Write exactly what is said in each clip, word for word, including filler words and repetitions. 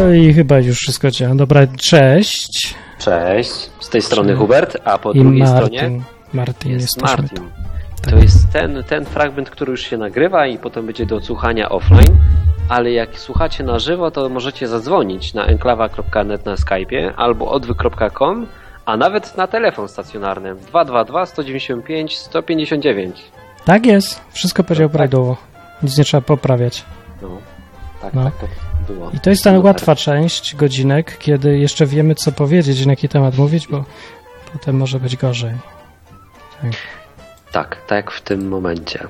No i chyba już wszystko działa. Dobra, cześć. Cześć, z tej strony cześć. Hubert, a po I drugiej Martin. stronie Martin jest Martin. Martin. Tak. To jest ten, ten fragment, który już się nagrywa i potem będzie do odsłuchania offline, ale jak słuchacie na żywo, to możecie zadzwonić na enklawa kropka net na Skype'ie albo odwyk kropka com, a nawet na telefon stacjonarny dwa dwa dwa, sto dziewięćdziesiąt pięć, sto pięćdziesiąt dziewięć. Tak jest, wszystko powiedział tak, prawidłowo. Nic nie trzeba poprawiać. No, tak, no. tak to było. I to jest ta no, łatwa tak. część, godzinek, kiedy jeszcze wiemy, co powiedzieć i na jaki temat mówić, bo potem może być gorzej. Tak, tak, tak jak w tym momencie.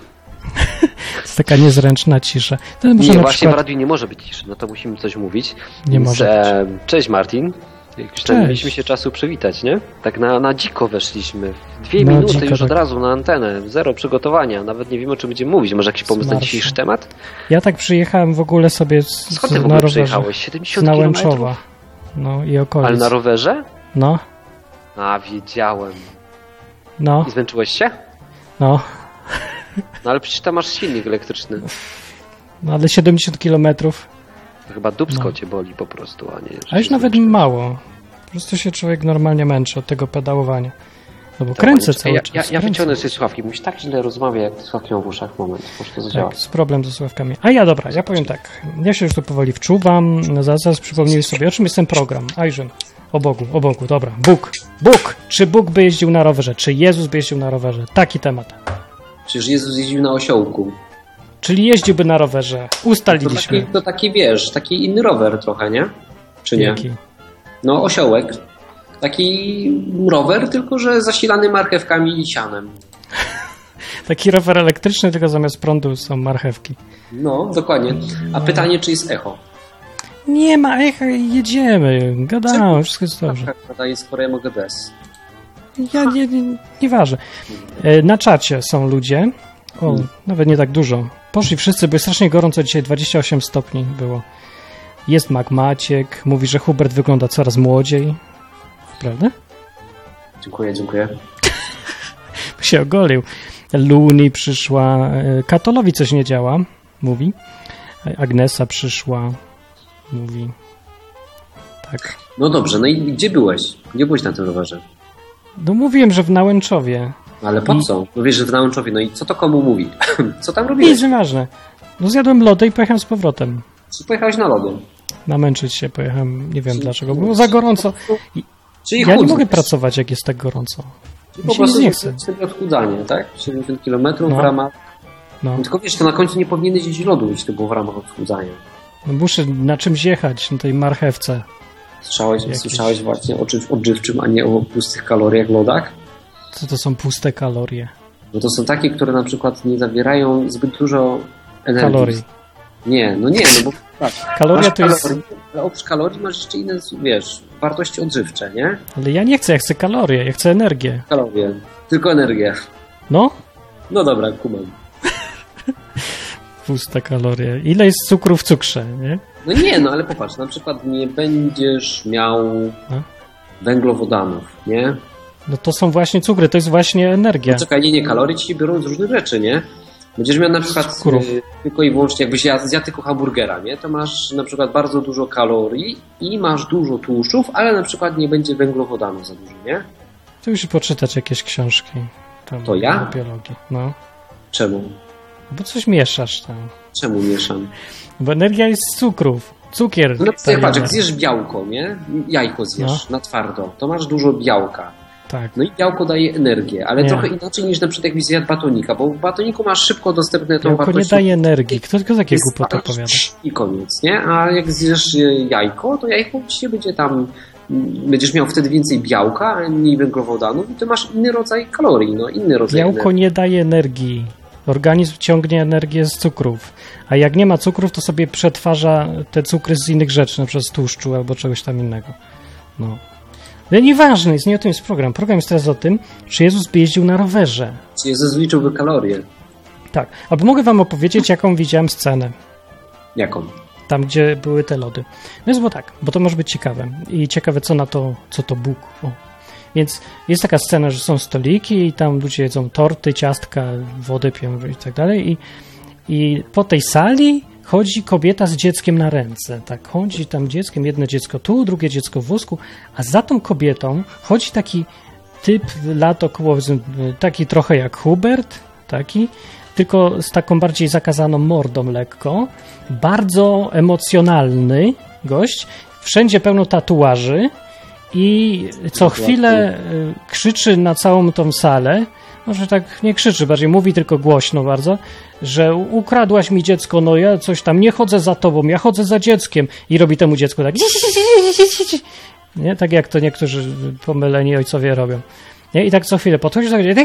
Jest taka niezręczna cisza. To nie, właśnie przykład... w radiu nie może być ciszy, no to musimy coś mówić. Nie Więc, może e, cześć Martin. Już tam mieliśmy się czasu przywitać, nie? Tak na, na dziko weszliśmy. Dwie no, minuty już tak. od razu na antenę. Zero przygotowania. Nawet nie wiemy, o czym będziemy mówić. Może jakiś pomysł na dzisiejszy temat? Ja tak przyjechałem w ogóle sobie z, Skąd ty w ogóle przyjechałeś? siedemdziesiąt kilometrów? No i okolic. Ale na rowerze? No. A, wiedziałem. No. I zmęczyłeś się? No. No ale przecież tam masz silnik elektryczny. No ale siedemdziesiąt kilometrów. To chyba dupsko no. cię boli po prostu, a nie... A już nawet zmęczyłeś. Mało. Po prostu się człowiek normalnie męczy od tego pedałowania. No bo to kręcę cały ja, czas. Ja, ja wyciągnę sobie słuchawki. Mówisz tak źle rozmawia, jak słuchawki mam w uszach. Moment, może to zadziała. Tak, jest problem ze słuchawkami. A ja dobra, ja powiem tak. Ja się już tu powoli wczuwam. No zaraz, zaraz przypomnieli sobie, o czym jest ten program. Ajżyn. O Bogu, o Bogu, dobra. Bóg. Bóg! Czy Bóg by jeździł na rowerze? Czy Jezus by jeździł na rowerze? Taki temat. Przecież Jezus jeździł na osiołku. Czyli jeździłby na rowerze. Ustaliliśmy. To taki, to taki, wiesz, taki inny rower trochę, nie? Czy nie? Jaki? No, osiołek. Taki rower, tylko że zasilany marchewkami i sianem. Taki rower elektryczny, tylko zamiast prądu są marchewki. No, dokładnie. A pytanie, czy jest echo? Nie ma echa, jedziemy. Gadałem, wszystko jest dobrze. Gadaję, skoro ja mogę bez. Ja nie, nie, nieważne. Na czacie są ludzie. O, hmm. nawet nie tak dużo. Poszli wszyscy, bo jest strasznie gorąco dzisiaj, dwadzieścia osiem stopni było. Jest Mac Maciek, mówi, że Hubert wygląda coraz młodziej. Prawda? Dziękuję, dziękuję. się ogolił. Luni przyszła. Katolowi coś nie działa, mówi. Agnesa przyszła, mówi. Tak. No dobrze, no i gdzie byłeś? Gdzie byłeś na tym rowerze? No mówiłem, że w Nałęczowie. Ale po I... co? Mówisz, że w Nałęczowie. No i co to komu mówi? Co tam robiłeś? Nic nieważne. No zjadłem lody i pojechałem z powrotem. Czy pojechałeś na lody? Namęczyć się pojechałem. Nie wiem Czyli... dlaczego. Było za gorąco. I... Czyli ja nie mogę pracować, jak jest tak gorąco. Czyli po prostu nie chce. Sobie odchudzanie, tak? siedemdziesiąt kilometrów no. w ramach... No. Tylko wiesz, to na końcu nie powinieneś jeść lodu, jeśli to było w ramach odchudzania. No muszę na czymś jechać, na tej marchewce. Słyszałeś, słyszałeś właśnie o czymś odżywczym, a nie o pustych kaloriach lodach? Co to są puste kalorie? No to są takie, które na przykład nie zawierają zbyt dużo energii. Kalorii. Nie, no nie, no bo tak. Kaloria to jest... Kalorii, ale oprócz kalorii masz jeszcze inne, wiesz, wartości odżywcze, nie? Ale ja nie chcę, ja chcę kalorie, ja chcę energię. Kalorie, tylko energię. No? No dobra, kumam. Puste kalorie. Ile jest cukru w cukrze, nie? No nie, no ale popatrz, na przykład nie będziesz miał A? węglowodanów, nie? No to są właśnie cukry, to jest właśnie energia. No czekaj, nie, nie, kalorie ci się biorą z różnych rzeczy, nie? Będziesz miał na przykład y, tylko i wyłącznie, jakbyś jadł, zjadł tylko hamburgera, nie? To masz na przykład bardzo dużo kalorii i masz dużo tłuszczów, ale na przykład nie będzie węglowodanów za dużo, nie? To już poczytać jakieś książki. Tam to ja? O biologii, no. Czemu? Bo coś mieszasz tam. Czemu mieszam? Bo energia jest z cukrów. Cukier. No jak patrz, jak zjesz białko, nie? Jajko zjesz no. na twardo, to masz dużo białka. Tak. No i białko daje energię, ale nie. trochę inaczej niż na przykład jakbyś zjadł batonika, bo w batoniku masz szybko dostępne tą białko wartość. nie daje energii. Kto tylko takie głupoty opowiada? I koniec, nie? A jak zjesz jajko, to jajko ci będzie tam, będziesz miał wtedy więcej białka, a mniej węglowodanów i to masz inny rodzaj kalorii, no inny rodzaj Białko energii. nie daje energii. Organizm ciągnie energię z cukrów, a jak nie ma cukrów, to sobie przetwarza te cukry z innych rzeczy, na przykład z tłuszczu albo czegoś tam innego. No. Ale nieważne jest, nie o tym jest program. Program jest teraz o tym, czy Jezus by jeździł na rowerze. Czy Jezus liczyłby kalorie. Tak. Albo mogę wam opowiedzieć, jaką widziałem scenę. Jaką? Tam, gdzie były te lody. No jest bo tak, bo to może być ciekawe. I ciekawe, co na to, co to Bóg. O. Więc jest taka scena, że są stoliki i tam ludzie jedzą torty, ciastka, wodę piją i tak dalej. I, i po tej sali chodzi kobieta z dzieckiem na ręce. Tak, chodzi tam dzieckiem, jedno dziecko tu, drugie dziecko w wózku, a za tą kobietą chodzi taki typ lat około, taki trochę jak Hubert, taki, tylko z taką bardziej zakazaną mordą lekko, bardzo emocjonalny gość, wszędzie pełno tatuaży i co chwilę krzyczy na całą tą salę, może tak nie krzyczy, bardziej mówi tylko głośno bardzo, że ukradłaś mi dziecko, no ja coś tam, nie chodzę za tobą, ja chodzę za dzieckiem i robi temu dziecku tak nie? Tak jak to niektórzy pomyleni ojcowie robią. Nie? I tak co chwilę podchodzi,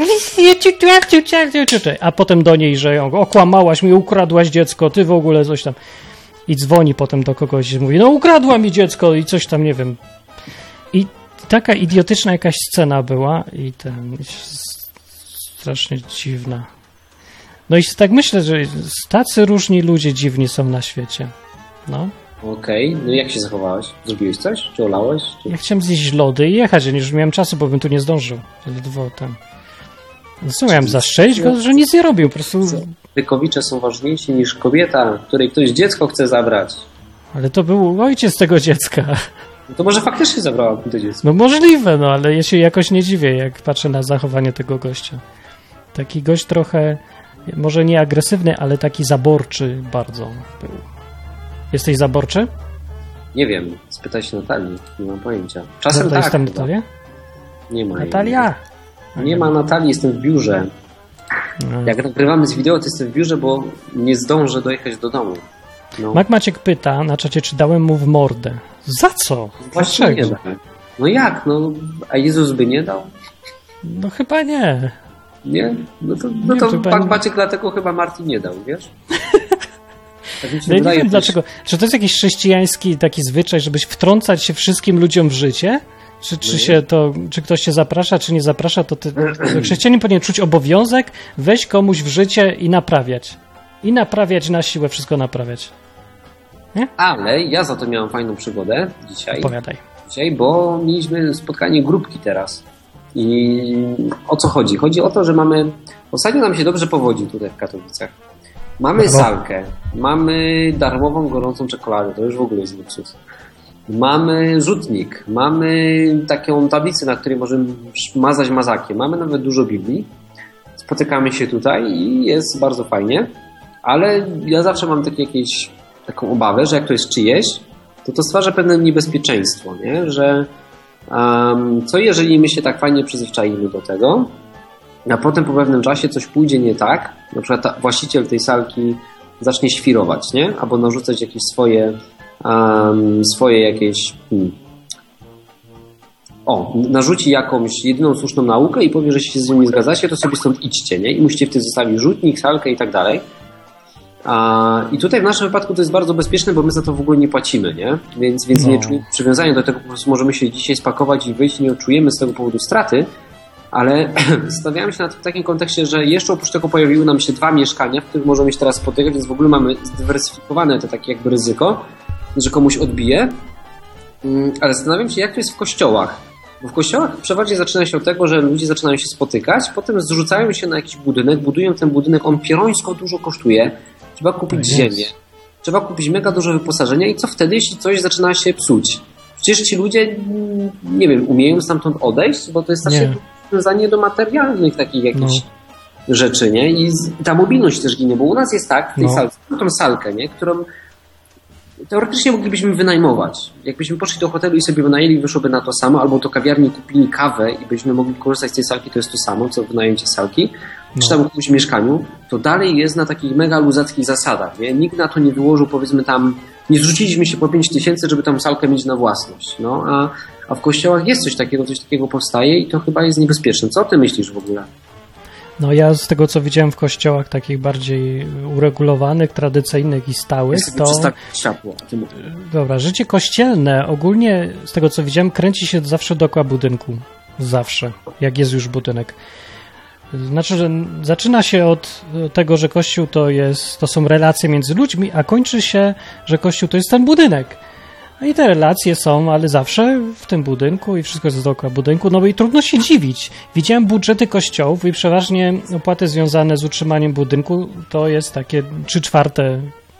a potem do niej, że ją okłamałaś mi, ukradłaś dziecko, ty w ogóle coś tam. I dzwoni potem do kogoś i mówi, no ukradła mi dziecko i coś tam, nie wiem. I taka idiotyczna jakaś scena była i ten strasznie dziwna. No i tak myślę, że tacy różni ludzie dziwni są na świecie. No. Okej, okay. No i jak się zachowałeś? Zrobiłeś coś? Czy olałeś? Czy... Ja chciałem zjeść lody i jechać, już nie miałem czasu, bo bym tu nie zdążył. Ledwo tam. No co, miałem zastrzelić go, że nic nie robił, po prostu... Wykowicze są ważniejsi niż kobieta, której ktoś dziecko chce zabrać. Ale to był ojciec tego dziecka. No to może faktycznie zabrała to dziecko. No możliwe, no, ale ja się jakoś nie dziwię, jak patrzę na zachowanie tego gościa. Taki gość trochę, może nie agresywny, ale taki zaborczy bardzo był. Jesteś zaborczy? Nie wiem, spytaj się Natalii, nie mam pojęcia. Czasem to tak. Jest tam Natalia? Nie ma. Natalia! Nie, nie ma Natalii, jestem w biurze. No. Jak nagrywamy z wideo, to jestem w biurze, bo nie zdążę dojechać do domu. No. Mac Maciek pyta na czacie, czy dałem mu w mordę. Za co? Właśnie nie da. No jak? No, a Jezus by nie dał? No chyba nie. Nie? No to, no nie, to Pan nie... Maciek dlatego chyba Martin nie dał, wiesz? Tak mi się no wydaje, nie wiem dlaczego. Czy to jest jakiś chrześcijański taki zwyczaj, żebyś wtrącać się wszystkim ludziom w życie? Czy, czy, się to, czy ktoś się zaprasza, czy nie zaprasza, to, ty, to chrześcijanin powinien czuć obowiązek wejść komuś w życie i naprawiać. I naprawiać na siłę, wszystko naprawiać. Nie? Ale ja za to miałem fajną przygodę dzisiaj. Opowiadaj. Dzisiaj, bo mieliśmy spotkanie grupki teraz. I o co chodzi? Chodzi o to, że mamy... Ostatnio nam się dobrze powodzi tutaj w Katowicach. Mamy Brawo. salkę, mamy darmową gorącą czekoladę, to już w ogóle jest luksus. Mamy rzutnik, mamy taką tablicę, na której możemy mazać mazakiem, mamy nawet dużo Biblii. Spotykamy się tutaj i jest bardzo fajnie, ale ja zawsze mam takie jakieś, taką obawę, że jak to jest czyjeś, to to stwarza pewne niebezpieczeństwo, nie? Że um, co jeżeli my się tak fajnie przyzwyczaimy do tego, a potem po pewnym czasie coś pójdzie nie tak, na przykład ta, właściciel tej salki zacznie świrować, nie? Albo narzucać jakieś swoje um, swoje jakieś hmm. o, narzuci jakąś jedyną słuszną naukę i powie, że się z nią nie zgadzacie, to sobie stąd idźcie, nie? I musicie wtedy zostawić rzutnik, salkę i tak dalej. A, I tutaj w naszym wypadku to jest bardzo bezpieczne, bo my za to w ogóle nie płacimy, nie? Więc, więc no. nie czujemy przywiązania do tego, po prostu możemy się dzisiaj spakować i wyjść, nie odczujemy z tego powodu straty, ale stawiałem się na w takim kontekście, że jeszcze oprócz tego pojawiły nam się dwa mieszkania, w których możemy się teraz spotykać, więc w ogóle mamy zdywersyfikowane to takie jakby ryzyko, że komuś odbije. Ale zastanawiam się, jak to jest w kościołach. Bo w kościołach przeważnie zaczyna się od tego, że ludzie zaczynają się spotykać, potem zrzucają się na jakiś budynek, budują ten budynek, on pierońsko dużo kosztuje, trzeba kupić yes. ziemię, trzeba kupić mega dużo wyposażenia i co wtedy, jeśli coś zaczyna się psuć? Przecież ci ludzie, nie wiem, umieją stamtąd odejść, bo to jest strasznie przywiązanie do materialnych takich jakichś no. rzeczy, nie? I ta mobilność też ginie, bo u nas jest tak, w tej no. salce, mamy tą salkę, nie? Którą teoretycznie moglibyśmy wynajmować. Jakbyśmy poszli do hotelu i sobie wynajęli, wyszłoby na to samo, albo do kawiarni kupili kawę i byśmy mogli korzystać z tej salki, to jest to samo, co wynajęcie salki, no. czy tam w jakimś mieszkaniu, to dalej jest na takich mega luzackich zasadach, nie? Nikt na to nie wyłożył, powiedzmy tam, nie zrzuciliśmy się po pięć tysięcy, żeby tam salkę mieć na własność, no, a, a w kościołach jest coś takiego, coś takiego powstaje i to chyba jest niebezpieczne. Co ty myślisz w ogóle? No ja z tego, co widziałem w kościołach takich bardziej uregulowanych, tradycyjnych i stałych, to... światło. Dobra, życie kościelne ogólnie, z tego, co widziałem, kręci się zawsze dookoła budynku. Zawsze, jak jest już budynek. Znaczy, że zaczyna się od tego, że Kościół to jest, to są relacje między ludźmi, a kończy się, że Kościół to jest ten budynek. No i te relacje są, ale zawsze w tym budynku i wszystko jest dookoła budynku, no i trudno się dziwić. Widziałem budżety kościołów i przeważnie opłaty związane z utrzymaniem budynku to jest takie trzy czwarte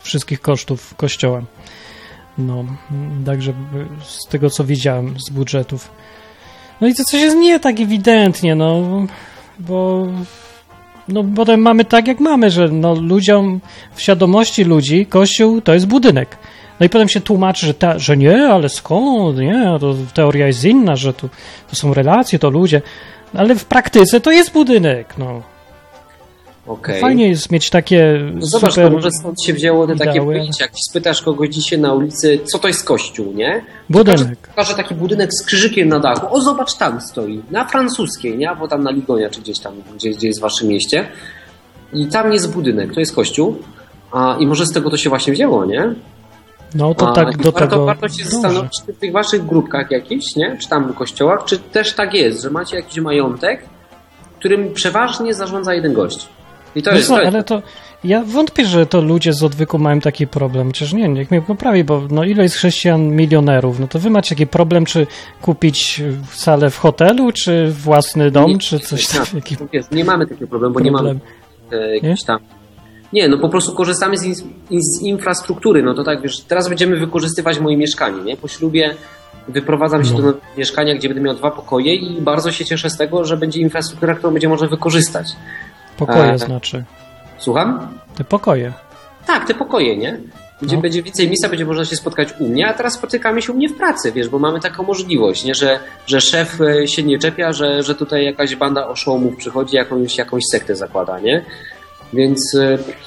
wszystkich kosztów kościoła. No, także z tego, co widziałem z budżetów. No i to coś jest nie tak ewidentnie, no, bo no potem mamy tak, jak mamy, że no ludziom, w świadomości ludzi Kościół to jest budynek. No i potem się tłumaczy, że, ta, że nie, ale skąd, nie, to teoria jest inna, że tu, to są relacje, to ludzie, ale w praktyce to jest budynek, no. Okay. Fajnie jest mieć takie no zobacz, super to może stąd się wzięło te ideały, takie pojęcia, jak spytasz kogoś dzisiaj na ulicy, co to jest kościół, nie? Budynek. Pokaże taki budynek z krzyżykiem na dachu, o zobacz, tam stoi, na francuskiej, nie? Bo tam na Ligonia, czy gdzieś tam, gdzie, gdzie jest w waszym mieście i tam jest budynek, to jest kościół, a, i może z tego to się właśnie wzięło, nie? No to a, tak do warto, tego warto się zastanowić, czy w tych waszych grupkach jakichś, nie? Czy tam w kościołach, czy też tak jest, że macie jakiś majątek, którym przeważnie zarządza jeden gość. I to no jest, co, to jest. ale to ja wątpię, że to ludzie z odwyku mają taki problem. Przecież nie, niech mnie poprawi, bo no ile jest chrześcijan milionerów? No to wy macie taki problem, czy kupić salę w hotelu, czy własny dom, nie, czy coś takiego. Nie mamy takiego problemu, bo Problem. nie mamy e, jakiś tam. Nie, no po prostu korzystamy z, in, z infrastruktury. No to tak, wiesz, teraz będziemy wykorzystywać moje mieszkanie, nie? Po ślubie wyprowadzam się no. do mieszkania, gdzie będę miał dwa pokoje i bardzo się cieszę z tego, że będzie infrastruktura, którą będzie można wykorzystać. Pokoje e, znaczy. Słucham? Te pokoje. Tak, te pokoje, nie? Gdzie no. będzie więcej miejsca, będzie można się spotkać u mnie, a teraz spotykamy się u mnie w pracy, wiesz, bo mamy taką możliwość, nie? Że, że szef się nie czepia, że, że tutaj jakaś banda oszołomów przychodzi, jakąś, jakąś sektę zakłada, nie? Więc,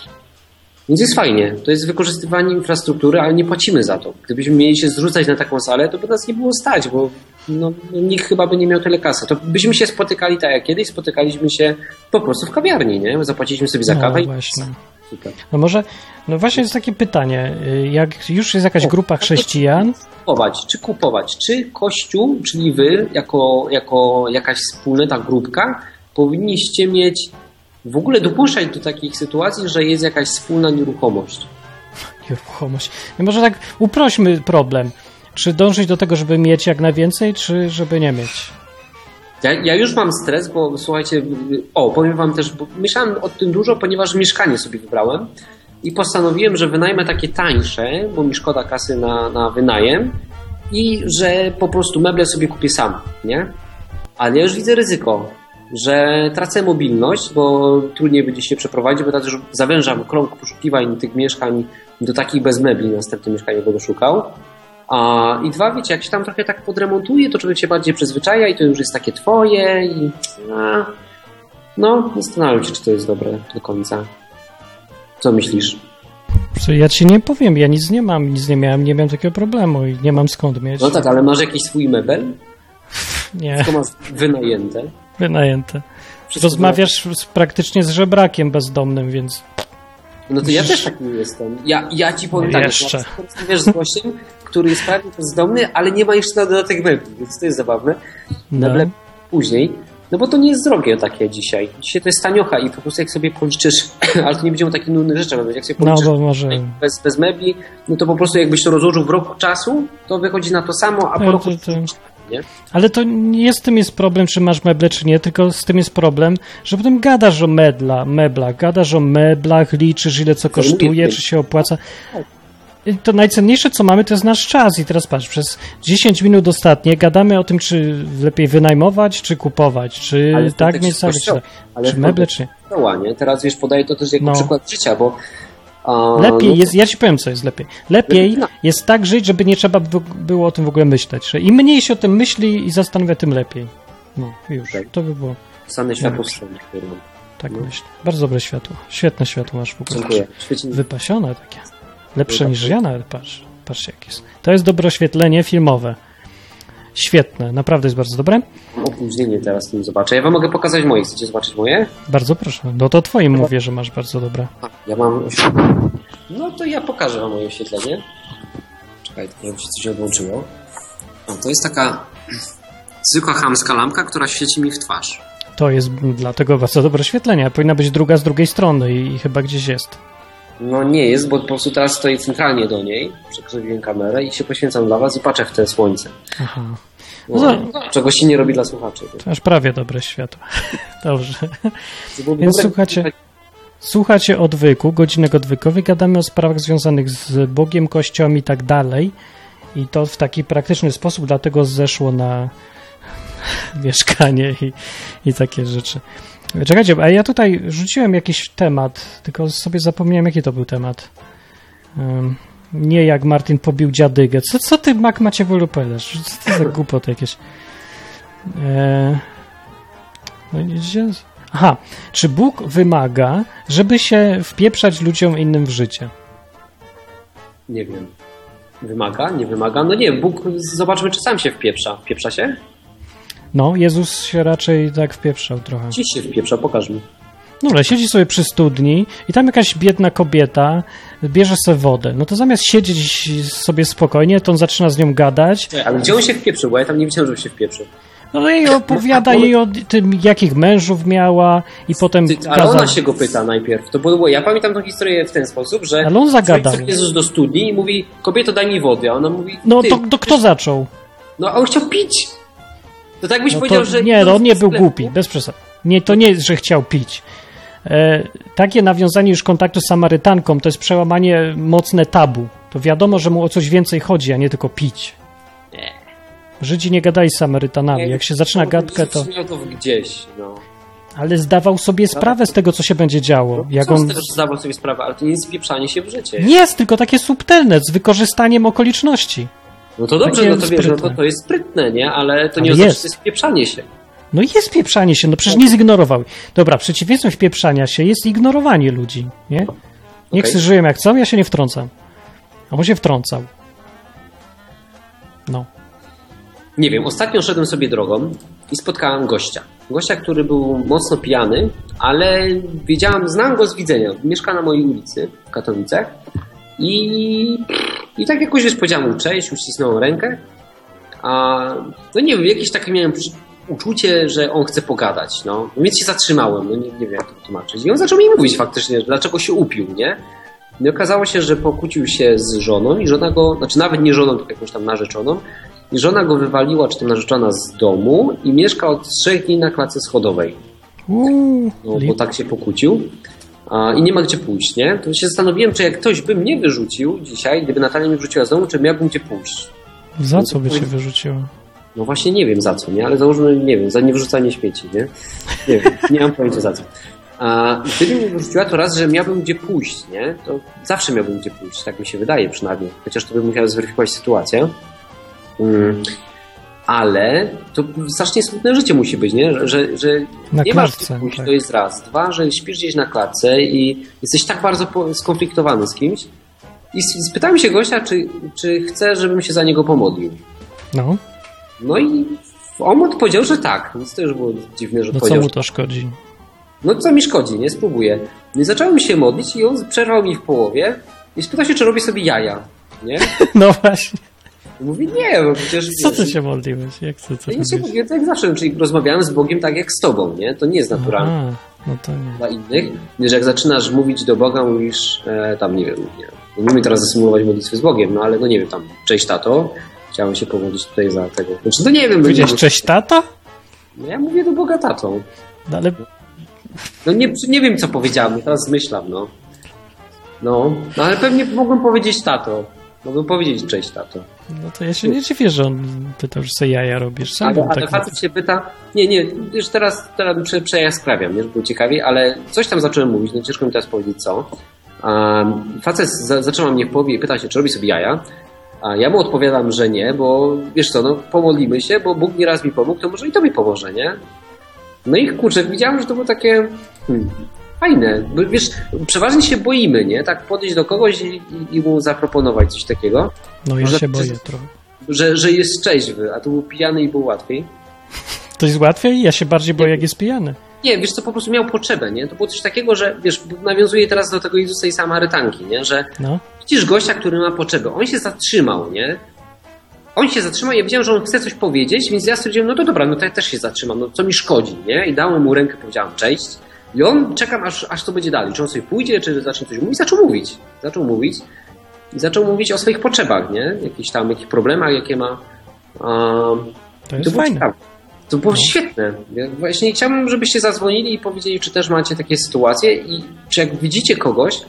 więc jest fajnie. To jest wykorzystywanie infrastruktury, ale nie płacimy za to. Gdybyśmy mieli się zrzucać na taką salę, to by nas nie było stać, bo no, nikt chyba by nie miał tyle kasy. To byśmy się spotykali tak jak kiedyś, spotykaliśmy się po prostu w kawiarni, nie? Zapłaciliśmy sobie za kawę. No właśnie. I... Super. No może, no właśnie jest takie pytanie, jak już jest jakaś o, grupa chrześcijan... Kupować, czy kupować, czy Kościół, czyli wy, jako, jako jakaś wspólnota, grupka, powinniście mieć w ogóle dopuszczać do takich sytuacji, że jest jakaś wspólna nieruchomość. Nieruchomość. No może tak uprośmy problem. Czy dążyć do tego, żeby mieć jak najwięcej, czy żeby nie mieć? Ja, ja już mam stres, bo słuchajcie, o, powiem wam też, bo myślałem o tym dużo, ponieważ mieszkanie sobie wybrałem i postanowiłem, że wynajmę takie tańsze, bo mi szkoda kasy na, na wynajem i że po prostu meble sobie kupię sam, nie? Ale ja już widzę ryzyko, że tracę mobilność, bo trudniej będzie się przeprowadzić, bo teraz już zawężam krąg poszukiwań tych mieszkań do takich bez mebli, następne mieszkanie będę szukał. A, I dwa, wiecie, jak się tam trochę tak podremontuje, to człowiek się bardziej przyzwyczaja i to już jest takie twoje i a, no, zastanawiam się, czy to jest dobre do końca. Co myślisz? Ja ci nie powiem, ja nic nie mam, nic nie miałem, nie miałem takiego problemu i nie mam skąd mieć. No tak, ale masz jakiś swój mebel? Nie. Wszystko masz wynajęte? Wynajęte. Wszystko Rozmawiasz z, praktycznie z żebrakiem bezdomnym, więc... No to ja też taki jestem. Ja, ja ci powiem no tak, jeszcze. że rozmawiasz z gościem, który jest prawie bezdomny, ale nie ma jeszcze na dodatek mebli, więc to jest zabawne. No. Meble później. No bo to nie jest drogie takie dzisiaj. Dzisiaj to jest taniocha i po prostu jak sobie policzysz, ale to nie będziemy takich nudnych rzeczy robić, jak sobie policzysz no, bo może... bez, bez mebli, no to po prostu jakbyś to rozłożył w roku czasu, to wychodzi na to samo, a po no, roku... To, to... Nie? Ale to nie z tym jest problem, czy masz meble, czy nie, tylko z tym jest problem, że potem gadasz o medla, meblach, gadasz o meblach, liczysz ile co kosztuje, czy się opłaca. I to najcenniejsze, co mamy, to jest nasz czas. I teraz patrz, przez dziesięć minut ostatnie gadamy o tym, czy lepiej wynajmować, czy kupować, czy ale tak nie stawić, czy meble, czy nie. Kościoła, nie? Teraz wiesz, podaję to też jako no. przykład życia, bo a, lepiej no to... jest, ja ci powiem, co jest lepiej. Lepiej no. jest tak żyć, żeby nie trzeba było o tym w ogóle myśleć. Że im mniej się o tym myśli i zastanawia, tym lepiej. No, już. Tak. To by było. Same światło w stronę. Tak no. myślę. Bardzo dobre światło. Świetne światło masz w ogóle. Dziękuję. Świeci... Wypasione takie. Lepsze niż ja nawet, patrz. Patrzcie jak jest. To jest dobre oświetlenie filmowe. Świetne. Naprawdę jest bardzo dobre. Mam opóźnienie teraz, tym zobaczę. Ja wam mogę pokazać moje. Chcecie zobaczyć moje? Bardzo proszę. No to twoim Chyba... mówię, że masz bardzo dobre. A, ja mam... No to ja pokażę wam moje oświetlenie. Czekaj, żeby się coś odłączyło. O, to jest taka zwykła chamska lampka, która świeci mi w twarz. To jest dlatego bardzo dobre oświetlenie. Powinna być druga z drugiej strony i, i chyba gdzieś jest. No nie jest, bo po prostu teraz stoję centralnie do niej, przekrzywiłem kamerę i się poświęcam dla was i patrzę w te słońce. Aha. No, no, czego się nie robi dla słuchaczy. To aż prawie dobre światło. Dobrze. Więc słuchajcie... słuchacie odwyku, godzinek odwykowy, gadamy o sprawach związanych z Bogiem, Kościołem i tak dalej. I to w taki praktyczny sposób, dlatego zeszło na mieszkanie i, i takie rzeczy. Czekajcie, a ja tutaj rzuciłem jakiś temat, tylko sobie zapomniałem, jaki to był temat. Um, nie jak Martin pobił dziadygę. Co, co ty, Mac, macie w opowiadasz? Co to za głupoty jakieś? E, no, gdzie? Aha, czy Bóg wymaga, żeby się wpieprzać ludziom innym w życie? Nie wiem. Wymaga? Nie wymaga? No nie, Bóg, zobaczmy, czy sam się wpieprza. Wpieprza się? No, Jezus się raczej tak wpieprzał trochę. Gdzieś się wpieprza, pokaż mi. No ale siedzi sobie przy studni i tam jakaś biedna kobieta bierze sobie wodę. No to zamiast siedzieć sobie spokojnie, to on zaczyna z nią gadać. Nie, ale gdzie on się wpieprzył? Bo ja tam nie widziałem, żeby się wpieprzył. No i opowiada jej o tym, jakich mężów miała i potem... Ty, ale kaza... ona się go pyta najpierw. To było, ja pamiętam tę historię w ten sposób, że... Ale on zagadał. Jezus do studni i mówi, kobieto, daj mi wody. A ona mówi... No to, to kto zaczął? No a on chciał pić. To tak byś no powiedział, to, że... Nie, no on nie był głupi, bez przesady. Nie, to nie jest, że chciał pić. E, takie nawiązanie już kontaktu z Samarytanką to jest przełamanie mocne tabu. To wiadomo, że mu o coś więcej chodzi, a nie tylko pić. Nie. Żydzi nie gadali z Samarytanami. Nie, Jak się zaczyna to, gadkę, to... Miał to gdzieś, no. Ale zdawał sobie sprawę z tego, co się będzie działo. No, jak co on... z tego, że zdawał sobie sprawę, ale to nie jest wpieprzanie się w życie. Nie jest, tylko takie subtelne, z wykorzystaniem okoliczności. No to dobrze, takie no to wiesz, no to, to jest sprytne, nie? Ale to nie oznacza, że to jest wpieprzanie się. No jest wpieprzanie się, no przecież nie zignorował. Dobra, przeciwieństwem wpieprzania się jest ignorowanie ludzi, nie? Niech Okay. sobie żyją jak chcą, ja się nie wtrącam. A on się wtrącał. No. Nie wiem, ostatnio szedłem sobie drogą i spotkałem gościa. Gościa, który był mocno pijany, ale wiedziałem, znam go z widzenia. Mieszka na mojej ulicy w Katowicach i, i tak jakoś wiesz, powiedziałem mu cześć, uścisnąłem rękę, a no nie wiem, jakieś takie miałem uczucie, że on chce pogadać, no. Więc się zatrzymałem, no nie, nie wiem jak to tłumaczyć. I on zaczął mi mówić faktycznie, dlaczego się upił, nie? I okazało się, że pokłócił się z żoną i żona go, znaczy nawet nie żoną, tylko jakąś tam narzeczoną, i żona go wywaliła, czy tam narzeczona, z domu i mieszka od trzech dni na klatce schodowej. Uuu, no, bo tak się pokłócił. A, I nie ma gdzie pójść, nie? To się zastanowiłem, czy jak ktoś by mnie wyrzucił dzisiaj, gdyby Natalia mnie wyrzuciła z domu, czy miałbym gdzie pójść. Za no, co by cię wyrzuciło? No właśnie nie wiem za co, nie? Ale załóżmy, nie wiem, za niewyrzucanie śmieci, nie? Nie wiem, nie mam pojęcia za co. A gdyby mnie wyrzuciła, to raz, że miałbym gdzie pójść, nie? To zawsze miałbym gdzie pójść, tak mi się wydaje przynajmniej. Chociaż to bym musiał zweryfikować sytuację. Mm. Ale to strasznie smutne życie musi być, nie? Że, że, że na nie klatce, masz gdzie pójść, tak. to jest raz. Dwa, że śpisz gdzieś na klatce i jesteś tak bardzo skonfliktowany z kimś. I spytałem się gościa, czy, czy chce, żebym się za niego pomodlił. No. No i on odpowiedział, że tak. Więc to już było dziwne, że no powiedział. Co mu to szkodzi? No co mi szkodzi, nie? Spróbuję. No i zacząłem się modlić i on przerwał mi w połowie i spytał się, czy robię sobie jaja, nie? No właśnie. I mówi, nie, bo przecież... Co wiesz, ty się modliłeś? Jak co, co ja się mówię, tak jak zawsze, czyli rozmawiałem z Bogiem tak jak z tobą, nie? To nie jest naturalne. Aha, no to nie. Dla innych, że jak zaczynasz mówić do Boga, mówisz e, tam, nie wiem, nie, nie umiem teraz zasymulować modlitwy z Bogiem, no ale no nie wiem, tam, cześć tato, chciałem się pomodlić tutaj za tego. Znaczy, to nie wiem. Powiedziałeś cześć tato? No ja mówię do Boga tatą. No ale... No nie, nie wiem, co powiedziałem, teraz zmyślam, no. No, no ale pewnie mogłem powiedzieć tato. Mogłem powiedzieć cześć tato. No to ja się nie dziwię, że on pytał, że sobie jaja robisz. Sam ale ale tak facet się pyta, nie, nie, już teraz, teraz prze, przejaskrawiam, nie, żeby było ciekawiej, ale coś tam zacząłem mówić, no ciężko mi teraz powiedzieć co. Um, facet za, zaczął mnie w połowie i pyta się, czy robi sobie jaja. A ja mu odpowiadam, że nie, bo wiesz co, no pomodlimy się, bo Bóg nieraz mi pomógł, to może i tobie pomoże, nie? No i kurczę, widziałem, że to było takie hmm, fajne. Bo, wiesz, przeważnie się boimy, nie? Tak podejść do kogoś i, i, i mu zaproponować coś takiego. No ja że, się boję trochę. Że, że jest trzeźwy, a tu był pijany i był łatwiej. To jest łatwiej? Ja się bardziej boję, jak jest pijany. Nie, wiesz co, po prostu miał potrzebę, nie? To było coś takiego, że wiesz, nawiązuje teraz do tego Jezusa i Samarytanki, nie? Że no. widzisz gościa, który ma potrzebę. On się zatrzymał, nie? On się zatrzymał i ja wiedziałem, że on chce coś powiedzieć, więc ja stwierdziłem, no to dobra, no to ja też się zatrzymam, no co mi szkodzi, nie? I dałem mu rękę, powiedziałem cześć. I on, czekam aż, aż to będzie dalej. Czy on sobie pójdzie, czy zacznie coś mówić? Zaczął mówić. Zaczął mówić. I zaczął mówić o swoich potrzebach, nie? Jakichś tam, jakich problemach, jakie ma. Um, to jest to fajne. Ciekawe. To było No. świetne. Ja właśnie chciałbym, żebyście zadzwonili i powiedzieli, czy też macie takie sytuacje i czy jak widzicie kogoś,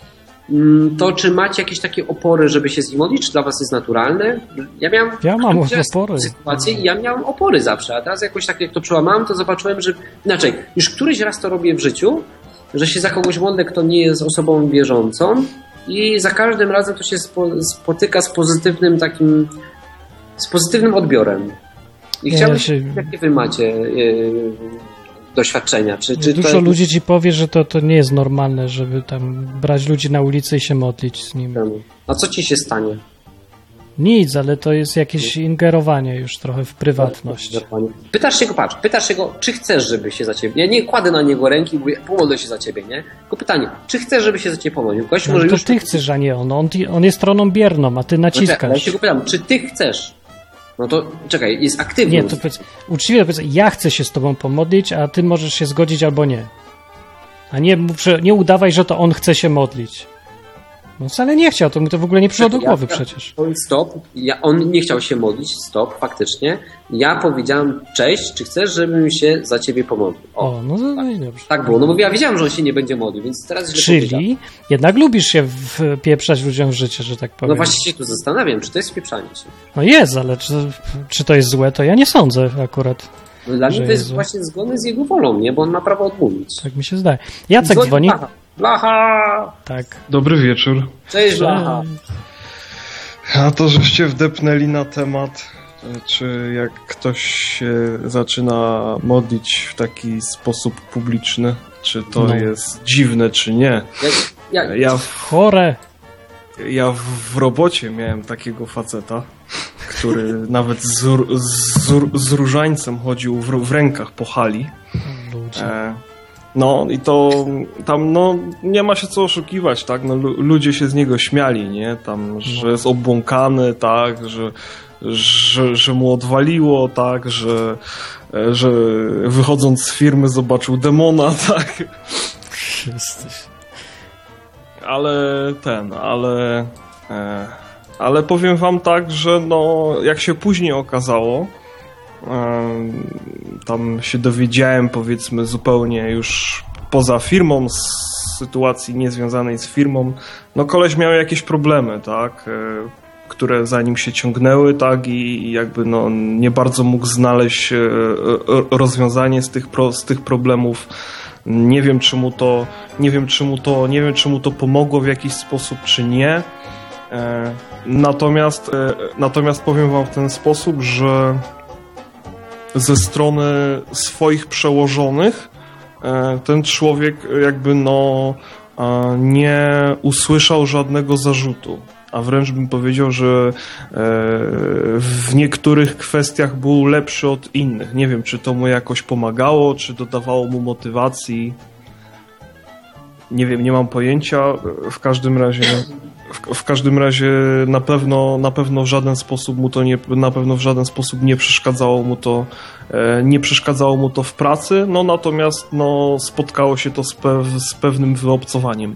to czy macie jakieś takie opory, żeby się z nim modlić, czy dla was jest naturalne? Ja miałem Ja mam widziałem opory. sytuacje i ja miałem opory zawsze, a teraz jakoś tak jak to przełamałem, to zobaczyłem, że inaczej, już któryś raz to robię w życiu, że się za kogoś modlę, kto nie jest osobą wierzącą i za każdym razem to się spo, spotyka z pozytywnym takim, z pozytywnym odbiorem. I Nie, chciałbym, się- jakie wy macie yy, doświadczenia? Czy, czy Dużo to, ludzi ci powie, że to, to nie jest normalne, żeby tam brać ludzi na ulicy i się modlić z nimi. A co ci się stanie? Nic, ale to jest jakieś ingerowanie już trochę w prywatność. Pytasz się go, patrz, pytasz się go, czy chcesz, żeby się za ciebie... Ja nie kładę na niego ręki, mówię, pomodlę się za ciebie, nie? Tylko pytanie, czy chcesz, żeby się za ciebie pomodlił? Gość No, może to już... ty chcesz, a nie on. On, on jest stroną bierną, a ty No, czekaj, ja naciskasz. się go pytam, czy ty chcesz? No to czekaj, jest aktywny. Nie, to powiedz, uczciwie powiedz, ja chcę się z tobą pomodlić, a ty możesz się zgodzić albo nie. A nie, mów, że nie udawaj, że to on chce się modlić. No wcale nie chciał, to mu to w ogóle nie przyszło do Ja- głowy ja- przecież. Stop, ja, on nie chciał się modlić, stop, faktycznie. Ja powiedziałem, cześć, czy chcesz, żebym się za ciebie pomodlił? O, O, no to no i dobrze. tak było, no bo ja wiedziałem, że on się nie będzie modlił, więc teraz źle powiedziałem. Czyli jednak lubisz się wpieprzać ludziom w życie, że tak powiem. No właśnie się tu zastanawiam, czy to jest wpieprzanie się. No jest, ale czy, czy to jest złe, to ja nie sądzę akurat. No dla Że mnie to jest jest złe. właśnie zgodne z jego wolą, nie? Bo on ma prawo odmówić. Tak mi się zdaje. Jacek Dzwoni dzwoni. Blacha. Blacha! Tak. Dobry wieczór. Cześć, Blacha. A to, żeście wdepnęli na temat, czy jak ktoś się zaczyna modlić w taki sposób publiczny, czy to No. jest dziwne, czy nie. Ja, ja, Ja w, Chore. ja w robocie miałem takiego faceta, który nawet z, r- z, r- z różańcem chodził w, w rękach po hali. Ludzie. E, No i to tam no nie ma się co oszukiwać, tak? No, lu- ludzie się z niego śmiali, nie? Tam, że jest obłąkany, tak? Że, że, że mu odwaliło, tak? Że, e, że wychodząc z firmy zobaczył demona, tak? Jesteś. Ale ten, ale e, ale powiem wam tak, że no jak się później okazało, em, tam się dowiedziałem, powiedzmy, zupełnie już poza firmą, z sytuacji niezwiązanej z firmą, no koleś miał jakieś problemy, tak, e, które za nim się ciągnęły, tak, i jakby no nie bardzo mógł znaleźć e, e, rozwiązanie z tych, pro, z tych problemów. Nie wiem, czy mu to, nie wiem, czy mu to, nie wiem, czy mu to pomogło w jakiś sposób, czy nie. E, natomiast, e, natomiast powiem wam w ten sposób, że ze strony swoich przełożonych e, ten człowiek jakby no e, nie usłyszał żadnego zarzutu. A wręcz bym powiedział, że e, w niektórych kwestiach był lepszy od innych. Nie wiem, czy to mu jakoś pomagało, czy dodawało mu motywacji. Nie wiem, nie mam pojęcia. W każdym razie, w, w każdym razie na pewno, na pewno w żaden sposób mu to nie, na pewno w żaden sposób nie przeszkadzało mu to, e, nie przeszkadzało mu to w pracy. No natomiast no, spotkało się to z, pe, z pewnym wyobcowaniem.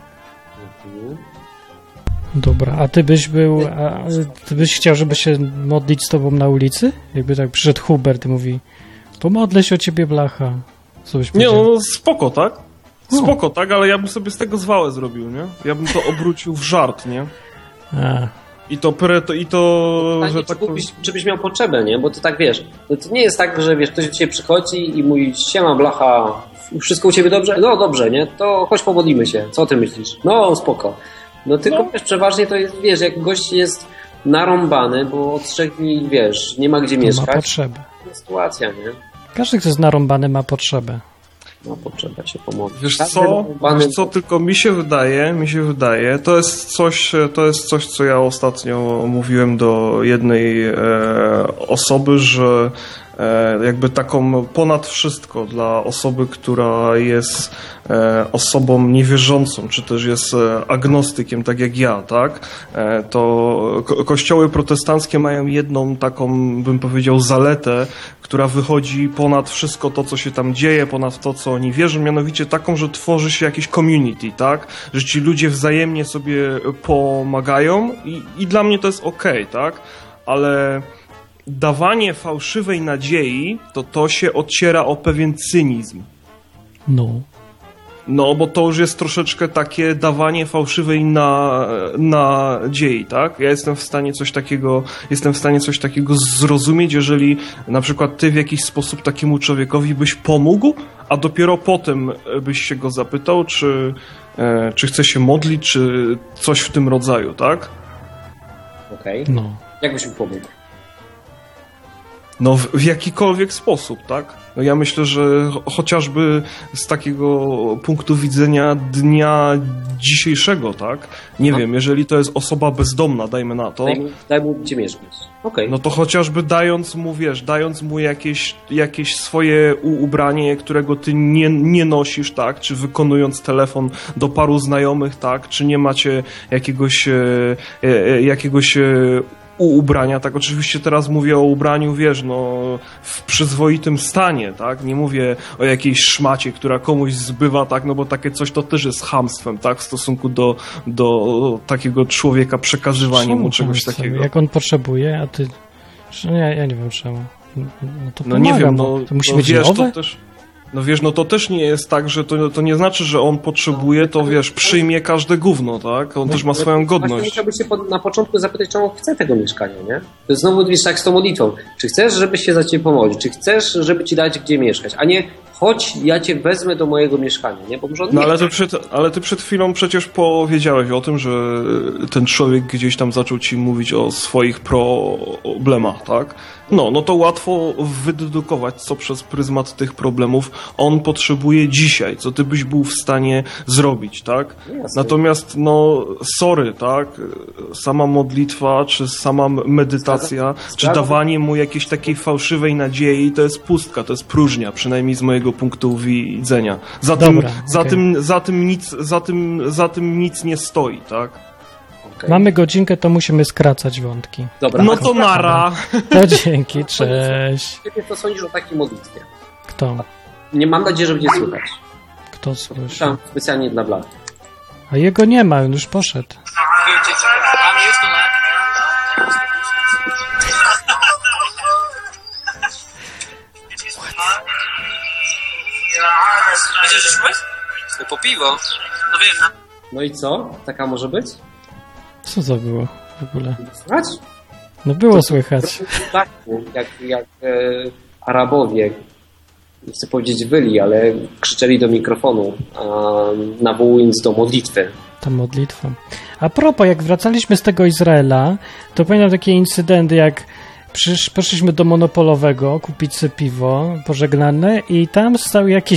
Dobra, a ty byś był, a ty byś chciał, żeby się modlić z tobą na ulicy? Jakby tak przyszedł Hubert i mówi, pomodlę się o ciebie, Blacha. Co byś Nie, powiedział? no spoko, tak? Spoko, tak? Ale ja bym sobie z tego zwałę zrobił, nie? Ja bym to obrócił w żart, nie? A, I to, pre, to, i to Pytanie, że czy, tak... byś, czy byś miał potrzebę, nie? Bo to tak, wiesz, no to nie jest tak, że wiesz, ktoś do ciebie przychodzi i mówi, siema, Blacha, wszystko u ciebie dobrze? No dobrze, nie? To chodź pomodlimy się. Co ty myślisz? No spoko. No tylko, No. wiesz, przeważnie to jest, wiesz, jak gość jest narąbany, bo od trzech dni, wiesz, nie ma gdzie to ma mieszkać, potrzebę. to sytuacja, nie? Każdy, kto jest narąbany, ma potrzebę. Ma potrzeba się pomodlić. Wiesz Każdy co? narąbany- Wiesz co, tylko mi się wydaje, mi się wydaje, to jest coś, to jest coś, co ja ostatnio mówiłem do jednej e, osoby, że e, jakby taką ponad wszystko dla osoby, która jest e, osobą niewierzącą, czy też jest e, agnostykiem, tak jak ja, tak? E, to ko- kościoły protestanckie mają jedną taką, bym powiedział, zaletę, która wychodzi ponad wszystko to, co się tam dzieje, ponad to, co oni wierzą, mianowicie taką, że tworzy się jakieś community, tak? Że ci ludzie wzajemnie sobie pomagają i, i dla mnie to jest okej, tak? Ale dawanie fałszywej nadziei, to to się ociera o pewien cynizm. No. No, bo to już jest troszeczkę takie dawanie fałszywej na, nadziei, tak? Ja jestem w stanie coś takiego, jestem w stanie coś takiego zrozumieć, jeżeli na przykład ty w jakiś sposób takiemu człowiekowi byś pomógł, a dopiero potem byś się go zapytał, czy, e, czy chce się modlić, czy coś w tym rodzaju, tak? Okej. Okay. No. Jak byś mi pomógł? No w, w jakikolwiek sposób, tak? No ja myślę, że ch- chociażby z takiego punktu widzenia dnia dzisiejszego, tak? Nie no. wiem, jeżeli to jest osoba bezdomna, dajmy na to. Daj mu, daj mu gdzie mieszkać. Okay. No to chociażby dając mu, wiesz, dając mu jakieś, jakieś swoje u- ubranie, którego ty nie, nie nosisz, tak? Czy wykonując telefon do paru znajomych, tak? Czy nie macie jakiegoś, e, e, jakiegoś e, u ubrania, tak oczywiście teraz mówię o ubraniu, wiesz, no w przyzwoitym stanie, tak, nie mówię o jakiejś szmacie, która komuś zbywa, tak, no bo takie coś to też jest chamstwem, tak, w stosunku do, do takiego człowieka, przekazywanie mu czegoś takiego. Jak on potrzebuje, a ty, ja, ja nie wiem czemu, no to no nie wiem, no, to musi no, być wiesz, nowe? to też... No wiesz, no to też nie jest tak, że to, to nie znaczy, że on potrzebuje, to wiesz, przyjmie każde gówno, tak? On no, też ma swoją godność. Właśnie chciałbym się pod, na początku zapytać, czemu chce tego mieszkania, nie? To znowu wiesz, tak z tą modlitwą. Czy chcesz, żeby się za ciebie pomodlić? Czy chcesz, żeby ci dać gdzie mieszkać? A nie, chodź, ja cię wezmę do mojego mieszkania, nie? Bo może on no nie ale chce. ty, przed, ale ty przed chwilą przecież powiedziałeś o tym, że ten człowiek gdzieś tam zaczął ci mówić o swoich problemach, tak? No, no to łatwo wydedukować, co przez pryzmat tych problemów on potrzebuje dzisiaj, co ty byś był w stanie zrobić, tak? Jasne. Natomiast, no, sorry, tak? Sama modlitwa, czy sama medytacja, Zgadza- czy dawanie mu jakiejś takiej fałszywej nadziei, to jest pustka, to jest próżnia, przynajmniej z mojego punktu widzenia. Za tym, Dobra, za okay. tym, za tym nic, za tym, za tym nic nie stoi, tak? Okay. Mamy godzinkę, to musimy skracać wątki. Dobra, No to nara! To dzięki, cześć. Co sądzisz o takiej modlitwie? Kto? Nie mam nadziei, że będzie słychać. Kto słyszy? Tam specjalnie dla Blady. A jego nie ma, on już poszedł. Wiecie, że szłeś? Po piwo. No wiem. No i co? Taka może być? Co to było w ogóle? Słychać? No było słychać. Tak, jak, jak e, Arabowie, nie chcę powiedzieć wyli, ale krzyczeli do mikrofonu, a, nawołując do modlitwy. Ta modlitwa. A propos, jak wracaliśmy z tego Izraela, to pamiętam takie incydenty, jak przysz, poszliśmy do Monopolowego kupić sobie piwo pożegnane i tam stał jakiś...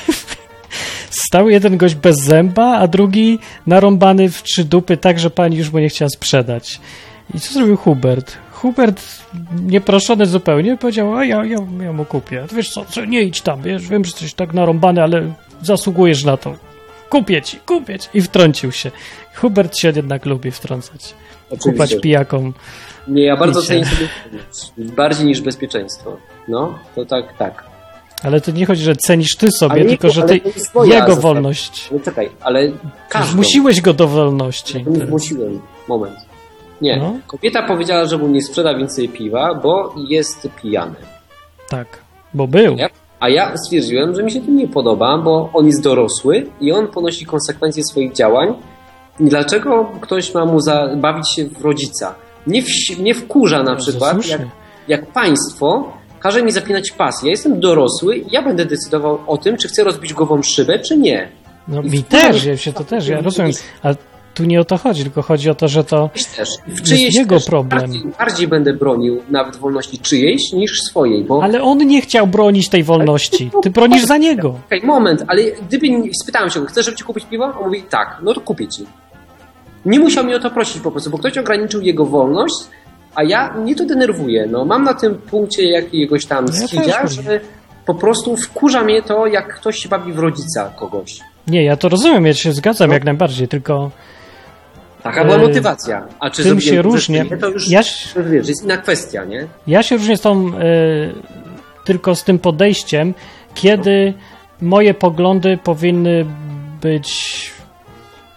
Stał jeden gość bez zęba, a drugi narąbany w trzy dupy tak, że pani już mu nie chciała sprzedać. I co zrobił Hubert? Hubert, nieproszony zupełnie, powiedział, a ja, ja, ja mu kupię. Wiesz co, co, nie idź tam, wiesz, wiem, że jesteś tak narąbany, ale zasługujesz na to. Kupię ci, kupię ci. I wtrącił się. Hubert się jednak lubi wtrącać. Oczywiście. Kupać pijakom. Nie, ja bardzo Picie. cenię sobie bardziej niż bezpieczeństwo. No, to tak, tak. Ale to nie chodzi, że cenisz ty sobie, Ale nie, tylko że ale ty to jest twoja jego zasada. wolność. No czekaj, ale Już każdą. zmusiłeś go do wolności. Nie zmusiłem. Moment. Nie, No. kobieta powiedziała, że mu nie sprzeda więcej piwa, bo jest pijany. Tak, bo był. Ja- A ja stwierdziłem, że mi się to nie podoba, bo on jest dorosły i on ponosi konsekwencje swoich działań. I dlaczego ktoś ma mu za- bawić się w rodzica? Mnie, w, mnie wkurza na Bardzo przykład, jak, słusznie. jak państwo każe mi zapinać pas. Ja jestem dorosły i ja będę decydował o tym, czy chcę rozbić głową szybę, czy nie. No I mi wkurza też, mnie- ja się to też, ja rozumiem, ale tu nie o to chodzi, tylko chodzi o to, że to Czyjś też. W jest czyjejś jego też problem. Bardziej, bardziej będę bronił nawet wolności czyjejś niż swojej, bo... Ale on nie chciał bronić tej wolności. Ty bronisz za niego. Okej, moment, ale gdyby nie- spytałem się go, chcesz, żeby ci kupić piwo? On mówi tak, no to kupię ci. Nie musiał mnie o to prosić po prostu, bo ktoś ograniczył jego wolność, a ja mnie to denerwuje. No, mam na tym punkcie jakiegoś tam No ja skidzia, też że po prostu wkurza mnie to, jak ktoś się bawi w rodzica kogoś. Nie, ja to rozumiem, ja się zgadzam jak najbardziej, tylko Taka była E, motywacja. A czy tym zrobiłem się to, różnię. czy nie, to już Ja- to wiesz, jest inna kwestia, nie? ja się różnię z tą, y, tylko z tym podejściem, kiedy moje poglądy powinny być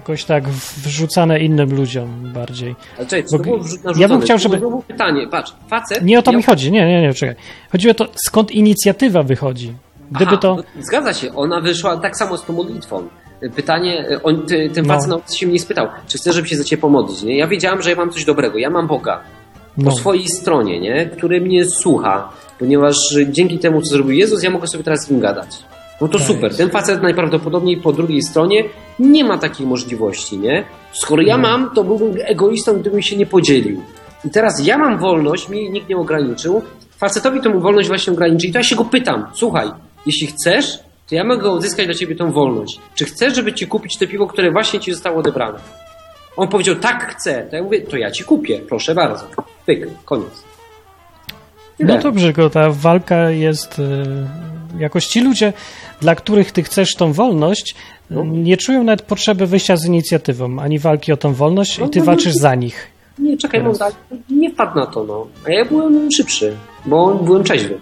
jakoś tak wrzucane innym ludziom bardziej. Ale czekaj, to Bo było narzucone. ja bym chciał, żeby... To było pytanie, patrz, facet... Nie o to miał... mi chodzi, nie, nie, nie, czekaj. Chodzi o to, skąd inicjatywa wychodzi. Gdyby Aha, to... no, zgadza się, ona wyszła tak samo z tą modlitwą. Pytanie, on, ty, ten facet No. nawet się mnie spytał, czy chcesz, żeby się za ciebie pomodlić, nie? Ja wiedziałem, że ja mam coś dobrego, ja mam Boga po No. swojej stronie, nie? Który mnie słucha, ponieważ dzięki temu, co zrobił Jezus, ja mogę sobie teraz z nim gadać. No to Tak. super, ten facet najprawdopodobniej po drugiej stronie nie ma takiej możliwości, nie? Skoro ja No. mam, to byłbym egoistą, gdybym się nie podzielił. I teraz ja mam wolność, mnie nikt nie ograniczył, facetowi tą wolność właśnie ograniczy i to ja się go pytam, słuchaj, jeśli chcesz, to ja mogę odzyskać dla ciebie tą wolność. Czy chcesz, żeby ci kupić te piwo, które właśnie ci zostało odebrane? On powiedział, tak chcę. To ja mówię, to ja ci kupię, proszę bardzo. Pyk, koniec. Tyle. No dobrze, tylko ta walka jest... y, Jakoś ci ludzie, dla których ty chcesz tą wolność, No. nie czują nawet potrzeby wyjścia z inicjatywą, ani walki o tą wolność No, i ty no, walczysz no. za nich. Nie, czekaj, Teraz. mam dalej. Nie wpadł na to, no. A ja byłem szybszy, bo byłem trzeźwy.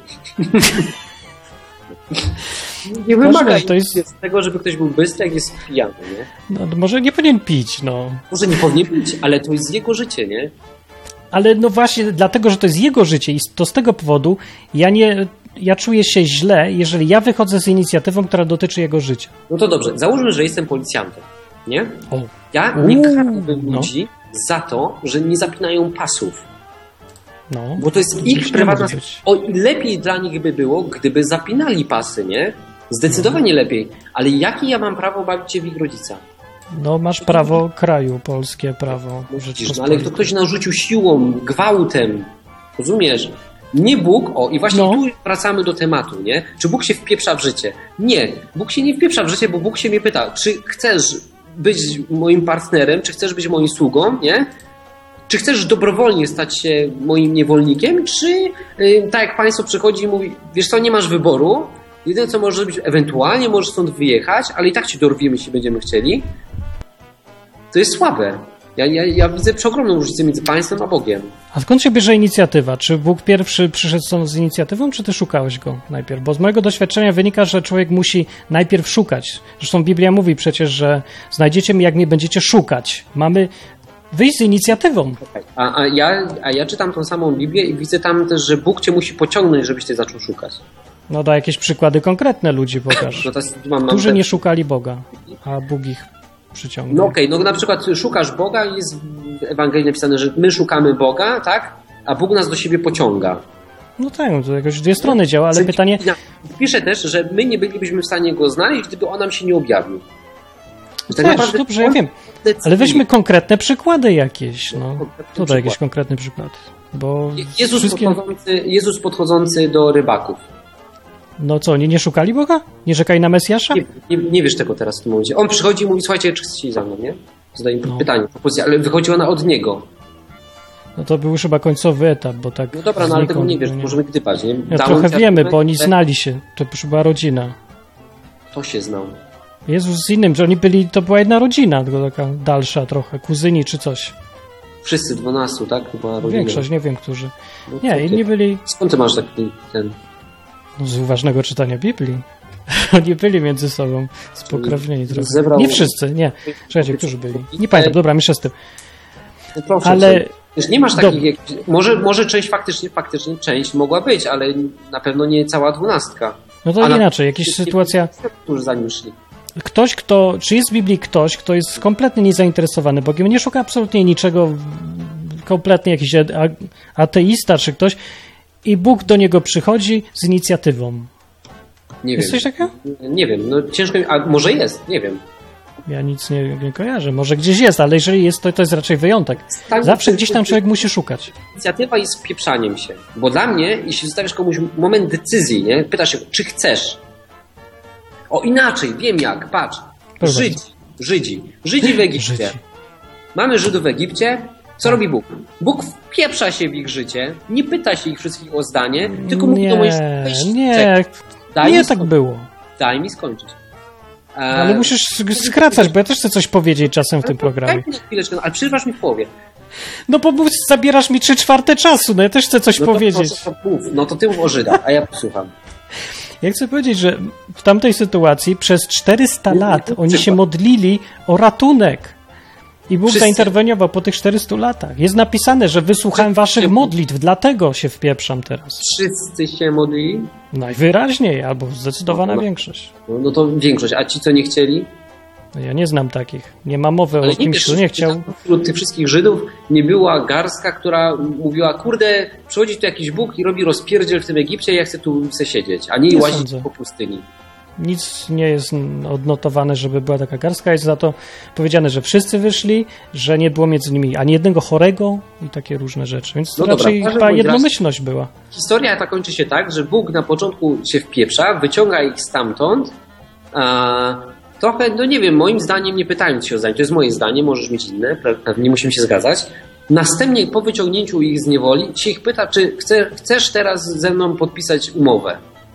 Nie wymaga to jest- z tego, żeby ktoś był bystry, jak jest pijany, nie? No, może nie powinien pić, no. Może nie powinien pić, ale to jest jego życie, nie? Ale no właśnie dlatego, że to jest jego życie i to z tego powodu ja nie, ja czuję się źle, jeżeli ja wychodzę z inicjatywą, która dotyczy jego życia. No to dobrze, załóżmy, że jestem policjantem, nie? O. Ja nie Uuu, karałbym no. ludzi za to, że nie zapinają pasów. No. Bo to jest Przecież ich nie prywatna... może być. O i lepiej dla nich by było, gdyby zapinali pasy, nie? Zdecydowanie lepiej. Ale jakie ja mam prawo bawić się w ich rodzica? No masz prawo kraju, polskie prawo. No, widzisz, no, ale Rzeczypospolitej. to ktoś narzucił siłą, gwałtem. Rozumiesz? Nie Bóg, o i właśnie No. tu wracamy do tematu, nie? Czy Bóg się wpieprza w życie? Nie, Bóg się nie wpieprza w życie, bo Bóg się mnie pyta, czy chcesz być moim partnerem, czy chcesz być moim sługą, nie? Czy chcesz dobrowolnie stać się moim niewolnikiem, czy yy, tak jak państwo przychodzi i mówi, wiesz co, nie masz wyboru, jedyne co możesz zrobić, ewentualnie możesz stąd wyjechać, ale i tak ci dorwiemy, jeśli będziemy chcieli. To jest słabe. Ja, ja, ja widzę przeogromną różnicę między państwem a Bogiem. A skąd się bierze inicjatywa? Czy Bóg pierwszy przyszedł stąd z inicjatywą, czy ty szukałeś go najpierw? Bo z mojego doświadczenia wynika, że człowiek musi najpierw szukać. Zresztą Biblia mówi przecież, że znajdziecie mnie, jak mnie będziecie szukać. Mamy wyjść z inicjatywą. A, a, ja, a ja czytam tą samą Biblię i widzę tam też, że Bóg cię musi pociągnąć, żebyś ty zaczął szukać. No daj jakieś przykłady konkretne ludzi pokaż. No to jest, mam, mam Którzy te- nie szukali Boga, a Bóg ich przyciągnął. No okej, no na przykład szukasz Boga i jest w Ewangelii napisane, że my szukamy Boga, tak? A Bóg nas do siebie pociąga. No tak, no to jakoś w dwie strony działa, ale Czyli- pytanie... Pisze też, że my nie bylibyśmy w stanie go znaleźć, gdyby on nam się nie objawił. I tak Też, naprawdę dobrze, ja on wiem. decyduje. Ale weźmy konkretne przykłady jakieś. No. Konkretny Tutaj przykład. jakiś konkretny przykład. Bo Jezus, wszystkie... podchodzący, Jezus podchodzący do rybaków. No co, nie, nie szukali Boga? Nie czekali na Mesjasza? Nie, nie, nie wiesz tego teraz w tym momencie. On przychodzi i mówi, słuchajcie, czy chcecie iść za mną, nie? Zadaje im No. pytanie, propozycję, ale wychodzi ona od niego. No to był już chyba końcowy etap, bo tak... No dobra, no ale tego znikąd, nie wiesz, no możemy gdybać, nie? Ja Dał trochę im wiemy, wiarę, bo oni że znali się. To już była rodzina. To się znał. Jezus z innym, że oni byli... To była jedna rodzina, tylko taka dalsza trochę, kuzyni czy coś. Wszyscy dwunastu, tak? Chyba rodzina. Większość, nie wiem, którzy. No co Nie, ty? inni byli Skąd ty masz taki ten... no, z uważnego czytania Biblii. Oni byli między sobą spokrewnieni trochę. zebrał- Nie wszyscy, nie. Czekajcie, którzy byli? Nie pamiętam, dobra, myślę z tym. No proszę, Ale... Wiesz, nie masz Dobra. takich... Jak... Może, może część faktycznie, faktycznie część mogła być, ale na pewno nie cała dwunastka. No to A na- inaczej, jakaś sytuacja... Którzy za nim szli. Ktoś, kto... Czy jest w Biblii ktoś, kto jest kompletnie niezainteresowany Bogiem, nie szuka absolutnie niczego, kompletnie jakiś a- ateista czy ktoś i Bóg do niego przychodzi z inicjatywą. Nie Jest wiem. coś takiego? Nie wiem, no ciężko mi... A może jest, nie wiem. Ja nic nie, nie kojarzę. Może gdzieś jest, ale jeżeli jest, to to jest raczej wyjątek. Tak, Zawsze to- gdzieś tam człowiek musi szukać. Inicjatywa jest pieprzaniem się. Bo dla mnie, jeśli zostawiasz komuś moment decyzji, nie? Pytasz się, czy chcesz? O inaczej, wiem jak, patrz. Proszę Żydzi, Żydzi, Żydzi w Egipcie. Żydzi. Mamy Żydów w Egipcie. Co robi Bóg? Bóg wpieprza się w ich życie, nie pyta się ich wszystkich o zdanie, tylko mówi do Mojżesza, Nie, weź, nie, czekaj, daj nie mi tak skończyć. było. Daj mi skończyć. E, Ale musisz skracać, bo ja też chcę coś powiedzieć czasem w tym programie. Daj mi chwileczkę, no, ale przerywasz mi w połowie. No bo mów- zabierasz mi trzy czwarte czasu, no ja też chcę coś No to powiedzieć. proszę, to mów. No to ty mów o Żydach, a ja posłucham. Ja chcę powiedzieć, że w tamtej sytuacji przez czterysta lat oni się modlili o ratunek. I Bóg Wszyscy... zainterweniował po tych czterystu latach. Jest napisane, że wysłuchałem waszych modlitw, dlatego się wpieprzam teraz. Wszyscy się modlili? Najwyraźniej, albo zdecydowana no, no, większość. No, no to większość, a ci, co nie chcieli? No ja nie znam takich. Nie ma mowy Ale o kimś, kto nie chciał. Wśród tych wszystkich Żydów nie była garstka, która mówiła, kurde, przychodzi tu jakiś Bóg i robi rozpierdziel w tym Egipcie, ja chcę tu chcę siedzieć, a nie, Nie łazić sądzę. po pustyni. Nic nie jest odnotowane, żeby była taka garstka. Jest za to powiedziane, że wszyscy wyszli, że nie było między nimi ani jednego chorego i takie różne rzeczy. Więc No raczej dobra, chyba bądź jednomyślność była. Historia ta kończy się tak, że Bóg na początku się wpieprza, wyciąga ich stamtąd, a trochę, no nie wiem, moim zdaniem, nie pytając się o zdanie, to jest moje zdanie, możesz mieć inne, pewnie nie musimy się zgadzać. Następnie po wyciągnięciu ich z niewoli się ich pyta, czy chce, chcesz teraz ze mną podpisać umowę?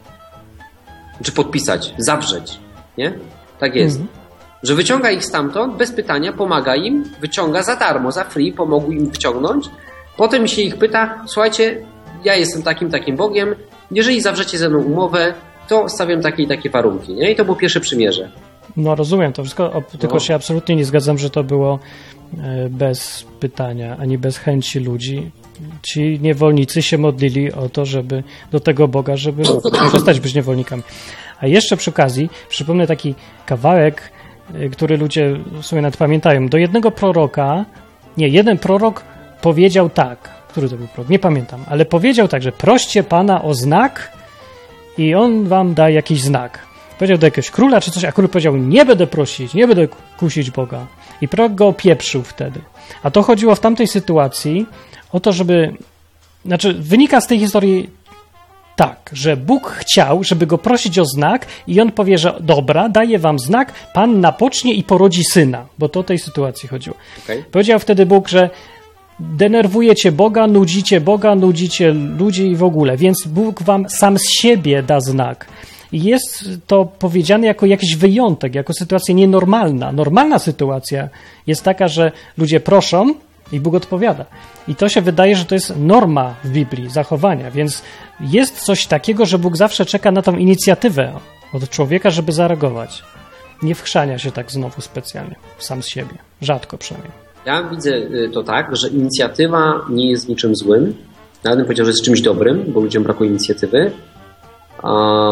Czy podpisać, zawrzeć, nie? Tak jest. Mhm. Że wyciąga ich stamtąd, bez pytania, pomaga im, wyciąga za darmo, za free, pomogł im wyciągnąć. Potem się ich pyta, słuchajcie, ja jestem takim, takim Bogiem, jeżeli zawrzecie ze mną umowę, to stawiam takie i takie warunki, nie? I to było pierwsze przymierze. No rozumiem to wszystko, o, tylko no. się absolutnie nie zgadzam, że to było e, bez pytania, ani bez chęci ludzi. Ci niewolnicy się modlili o to, żeby do tego Boga, żeby przestać być niewolnikami. A jeszcze przy okazji przypomnę taki kawałek, który ludzie w sumie nawet pamiętają. Do jednego proroka, nie, jeden prorok powiedział tak, który to był prorok, nie pamiętam, ale powiedział tak, że proście Pana o znak i on wam da jakiś znak. Powiedział do jakiegoś króla czy coś, a król powiedział, nie będę prosić, nie będę kusić Boga. I prorok go opieprzył wtedy. A to chodziło w tamtej sytuacji o to, żeby... Znaczy, wynika z tej historii tak, że Bóg chciał, żeby go prosić o znak i on powie, że dobra, daję wam znak, Pan napocznie i porodzi syna, bo to o tej sytuacji chodziło. Okay. Powiedział wtedy Bóg, że denerwujecie Boga, nudzicie Boga, nudzicie ludzi i w ogóle, więc Bóg wam sam z siebie da znak. I jest to powiedziane jako jakiś wyjątek, jako sytuacja nienormalna. Normalna sytuacja jest taka, że ludzie proszą i Bóg odpowiada. I to się wydaje, że to jest norma w Biblii, zachowania, więc jest coś takiego, że Bóg zawsze czeka na tą inicjatywę od człowieka, żeby zareagować. Nie wchrzania się tak znowu specjalnie, sam z siebie. Rzadko przynajmniej. Ja widzę to tak, że inicjatywa nie jest niczym złym. Nawet bym powiedział, że jest czymś dobrym, bo ludziom brakuje inicjatywy. A...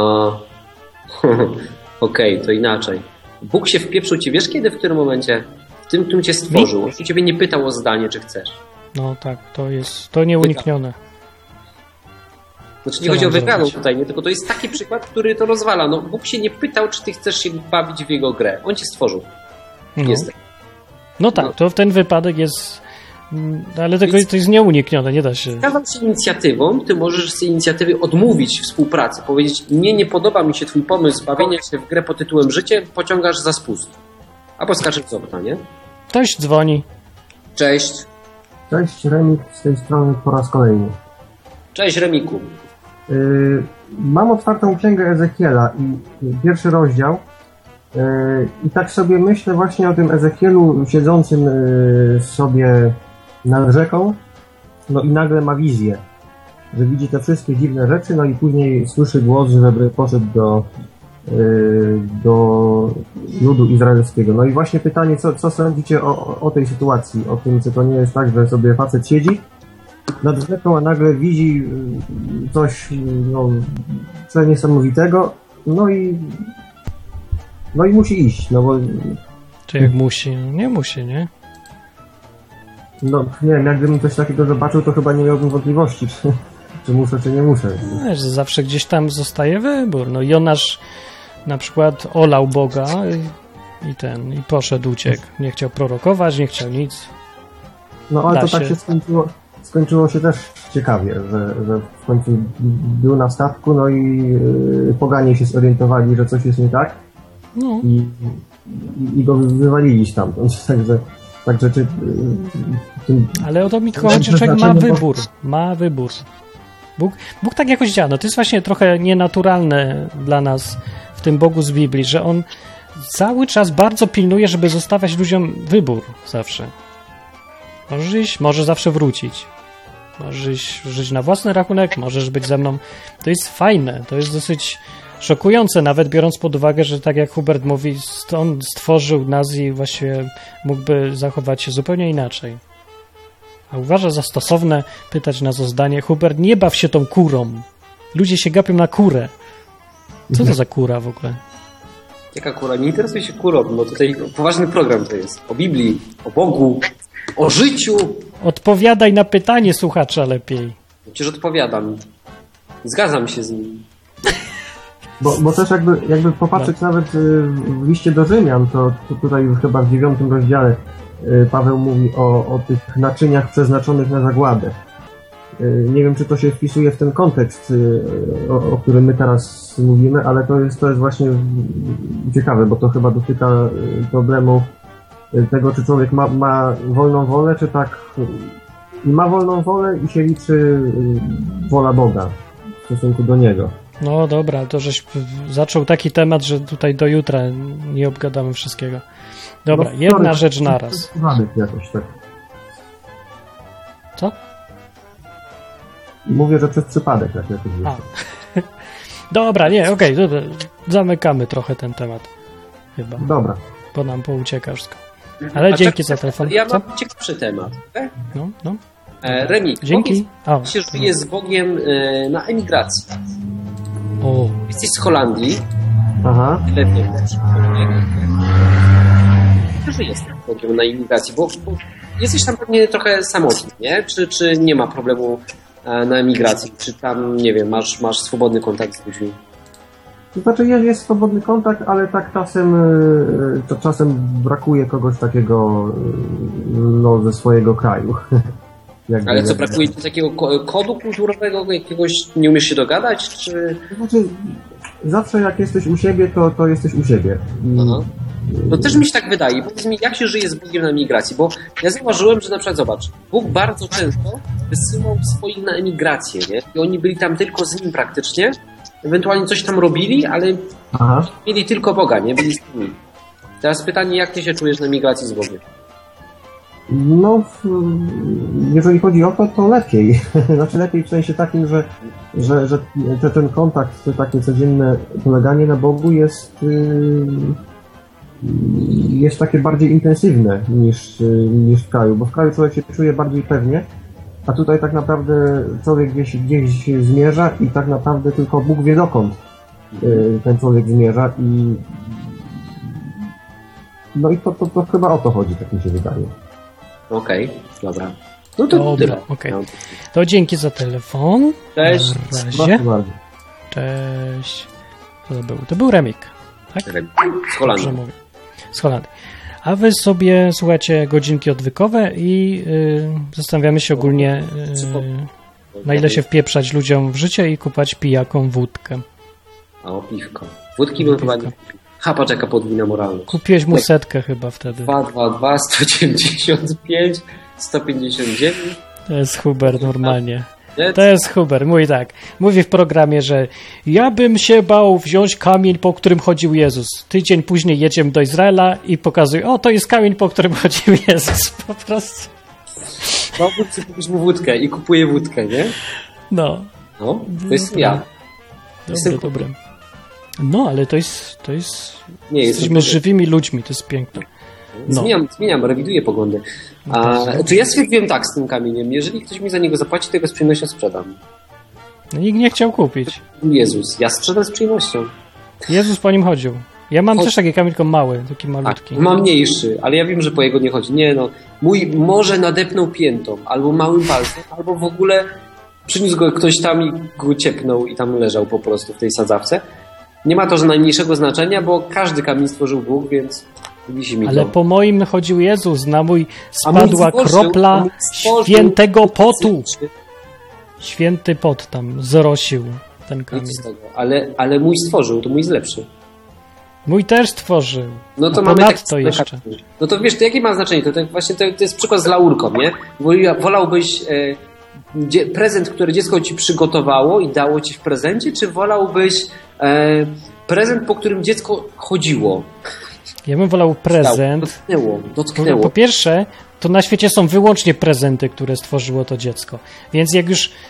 Okej, okay, to inaczej. Bóg się wpieprzył ci, wiesz kiedy, w którym momencie? W tym, którym cię stworzył. On ciebie nie pytał o zdanie, czy chcesz. No tak, to jest to nieuniknione. Znaczy nie Co chodzi o wygraną tutaj, nie? Tylko to jest taki przykład, który to rozwala. No, Bóg się nie pytał, czy ty chcesz się bawić w jego grę. On cię stworzył. No, jest. no tak, no. To w ten wypadek jest... Ale tego to jest nieuniknione, nie da się... Zgadzam się inicjatywą, ty możesz z tej inicjatywy odmówić współpracy, powiedzieć, mnie nie podoba mi się twój pomysł bawienia się w grę pod tytułem życie, pociągasz za spust. Albo skaczesz z okna, nie? Ktoś dzwoni. Cześć. Cześć, Remik z tej strony po raz kolejny. Cześć, Remiku. Yy, mam otwartą księgę Ezechiela i pierwszy rozdział yy, i tak sobie myślę właśnie o tym Ezechielu siedzącym yy, sobie nad rzeką, no i nagle ma wizję, że widzi te wszystkie dziwne rzeczy, no i później słyszy głos, żeby poszedł do, yy, do ludu izraelskiego. No i właśnie pytanie, co, co sądzicie o, o tej sytuacji, o tym, czy to nie jest tak, że sobie facet siedzi nad rzeką, a nagle widzi coś, no, coś niesamowitego, no i no i musi iść, no bo... Czy jak musi? Nie musi, nie? No, nie wiem, jakbym coś takiego zobaczył, to chyba nie miałbym wątpliwości, czy, czy muszę, czy nie muszę. Wiesz, zawsze gdzieś tam zostaje wybór. No Jonasz na przykład olał Boga i, i ten, i poszedł, uciekł. Nie chciał prorokować, nie chciał nic. No, ale da to się. tak się skończyło, skończyło się też ciekawie, że, że w końcu był na statku, no i yy, poganie się zorientowali, że coś jest nie tak no. i, i, i go wywalili stamtąd, także Także czy, tym, ale o to mi chodzi, że człowiek ma wybór. Ma wybór. Bóg, Bóg tak jakoś działa. No to jest właśnie trochę nienaturalne dla nas w tym Bogu z Biblii, że On cały czas bardzo pilnuje, żeby zostawiać ludziom wybór zawsze. Możesz iść, możesz zawsze wrócić. Możesz żyć na własny rachunek, możesz być ze mną. To jest fajne, to jest dosyć szokujące, nawet biorąc pod uwagę, że tak jak Hubert mówi, on stworzył nas i właściwie mógłby zachować się zupełnie inaczej. A uważa za stosowne pytać nas o zdanie: Hubert, nie baw się tą kurą. Ludzie się gapią na kurę. Co to za kura w ogóle? Jaka kura? Nie interesuje się kurą, bo tutaj poważny program to jest. O Biblii, o Bogu, o życiu. Odpowiadaj na pytanie słuchacza lepiej. Przecież odpowiadam. Zgadzam się z nim. Bo, bo też jakby, jakby popatrzeć no. nawet w liście do Rzymian, to, to tutaj chyba w dziewiątym rozdziale Paweł mówi o, o tych naczyniach przeznaczonych na zagładę. Nie wiem, czy to się wpisuje w ten kontekst, o, o którym my teraz mówimy, ale to jest, to jest właśnie ciekawe, bo to chyba dotyka problemu tego, czy człowiek ma, ma wolną wolę, czy tak ma wolną wolę i się liczy wola Boga w stosunku do Niego. No dobra, to żeś zaczął taki temat, że tutaj do jutra nie obgadamy wszystkiego. Dobra, no, jedna sorry, rzecz naraz. Jakoś tak. Co? Mówię, że przez przypadek jak jakoś wiesz. Dobra, nie, okej, okay, zamykamy trochę ten temat. Chyba. Dobra. Bo nam poucieka wszystko. Ale A dzięki tak, za telefon. Ja mam Co? ciekawszy temat. Okay? No, no. E, Remi, dzięki. Powiedz, się żyje z Bogiem e, na emigracji. O. Jesteś z Holandii. Aha. Lepiej. Żyjesz z Bogiem na emigracji, bo, bo jesteś tam pewnie trochę samotny, nie? Czy, czy nie ma problemu na emigracji? Czy tam, nie wiem, masz, masz swobodny kontakt z ludźmi? To znaczy jest, jest swobodny kontakt, ale tak czasem, to czasem brakuje kogoś takiego no, ze swojego kraju. Jakby, ale co, brakuje ci takiego kodu kulturowego, jakiegoś, nie umiesz się dogadać, czy... To znaczy, zawsze jak jesteś u siebie, to, to jesteś u siebie. Aha. No też mi się tak wydaje. Powiedz mi, jak się żyje z Bogiem na emigracji? Bo ja zauważyłem, że na przykład, zobacz, Bóg bardzo często wysyłał swoich na emigrację, nie? I oni byli tam tylko z nim praktycznie, ewentualnie coś tam robili, ale Aha. mieli tylko Boga, nie? Byli z nim. Teraz pytanie, jak ty się czujesz na emigracji z Bogiem? No, jeżeli chodzi o to, to lepiej. Znaczy lepiej w sensie takim, że, że, że ten kontakt, takie codzienne poleganie na Bogu jest, jest takie bardziej intensywne niż, niż w kraju, bo w kraju człowiek się czuje bardziej pewnie, a tutaj tak naprawdę człowiek gdzieś, gdzieś zmierza i tak naprawdę tylko Bóg wie dokąd ten człowiek zmierza i no i to, to, to chyba o to chodzi, tak mi się wydaje. Okej, okay, dobra. No to dobra, tyle. Okay. To dzięki za telefon. Cześć. Na razie. Cześć. Co to był? To był Remik, tak? Z Holandii. Dobrze mówię. Z Holandii. A wy sobie słuchacie godzinki odwykowe i yy, zastanawiamy się ogólnie, yy, na ile się wpieprzać ludziom w życie i kupać pijaką wódkę. A o piwko. Wódki bym chyba nie kupił. Ha, patrz jaka podwójna moralność. Kupiłeś mu setkę chyba wtedy. dwa dwa dwa, sto dziewięćdziesiąt pięć, sto pięćdziesiąt dziewięć. To jest Hubert normalnie. To jest Hubert, mówi tak. Mówi w programie, że ja bym się bał wziąć kamień, po którym chodził Jezus. Tydzień później jedziemy do Izraela i pokazuje, o, to jest kamień, po którym chodził Jezus. Po prostu. Bałbym sobie kupić mu wódkę i kupuję wódkę, nie? No. No, to jest ja. Dobre, dobre. No, ale to jest... To jest nie, jesteśmy żywymi ludźmi, to jest piękne. No. Zmieniam, zmieniam, rewiduję poglądy. A, to ja stwierdziłem tak z tym kamieniem. Jeżeli ktoś mi za niego zapłaci, to go z przyjemnością sprzedam. No, nikt nie chciał kupić. Jezus, ja sprzedam z przyjemnością. Jezus po nim chodził. Ja mam Chodź. też taki kamień, tylko mały, taki malutki. A, mam mniejszy, ale ja wiem, że po jego nie chodzi. Nie no, mój może nadepnął piętą, albo małym palcem, albo w ogóle przyniósł go ktoś tam i go ciepnął i tam leżał po prostu w tej sadzawce. Nie ma to że najmniejszego znaczenia, bo każdy kamień stworzył Bóg, więc wisi mi to. Ale po moim chodził Jezus, na mój spadła mój stworzył, kropla mój stworzył, świętego potu. Święty pot tam zrosił ten kamień. Nic z tego, ale, ale mój stworzył, to mój jest lepszy. Mój też stworzył. No to A mamy tak to jeszcze. No to wiesz, to jakie ma znaczenie? To, to właśnie to, to jest przykład z laurką, nie? Wolałbyś e, dzie, prezent, który dziecko ci przygotowało i dało ci w prezencie, czy wolałbyś e, prezent, po którym dziecko chodziło? Ja bym wolał prezent. Dotknęło, dotknęło. Po, po pierwsze, to na świecie są wyłącznie prezenty, które stworzyło to dziecko. Więc jak już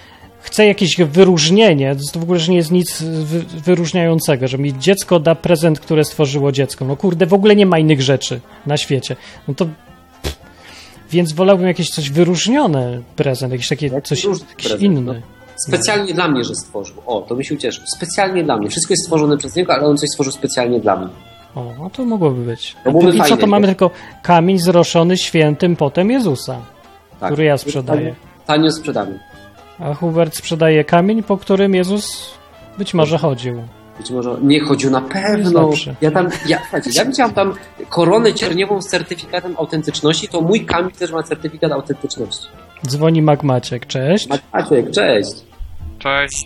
chcę jakieś wyróżnienie, to w ogóle że nie jest nic wy, wyróżniającego, że mi dziecko da prezent, które stworzyło dziecko. No kurde, w ogóle nie ma innych rzeczy na świecie. No to pff, więc wolałbym jakieś coś wyróżnione prezent, jakieś takie Jak coś jakiś prezent, inny. no. Specjalnie no. dla mnie, że stworzył. O, to mi się ucieszył. Specjalnie dla mnie. Wszystko jest stworzone przez niego, ale on coś stworzył specjalnie dla mnie. O, no to mogłoby być. To byłoby I co, fajne, to mamy nie? tylko kamień zroszony świętym potem Jezusa, Tak. który ja sprzedaję. Tanio sprzedamy. A Hubert sprzedaje kamień, po którym Jezus być może chodził. Być może nie chodził na pewno. Ja tam, ja, słuchajcie, ja widziałem tam koronę cierniową z certyfikatem autentyczności, to mój kamień też ma certyfikat autentyczności. Dzwoni Magmaciek, cześć. Maciek, cześć. Cześć.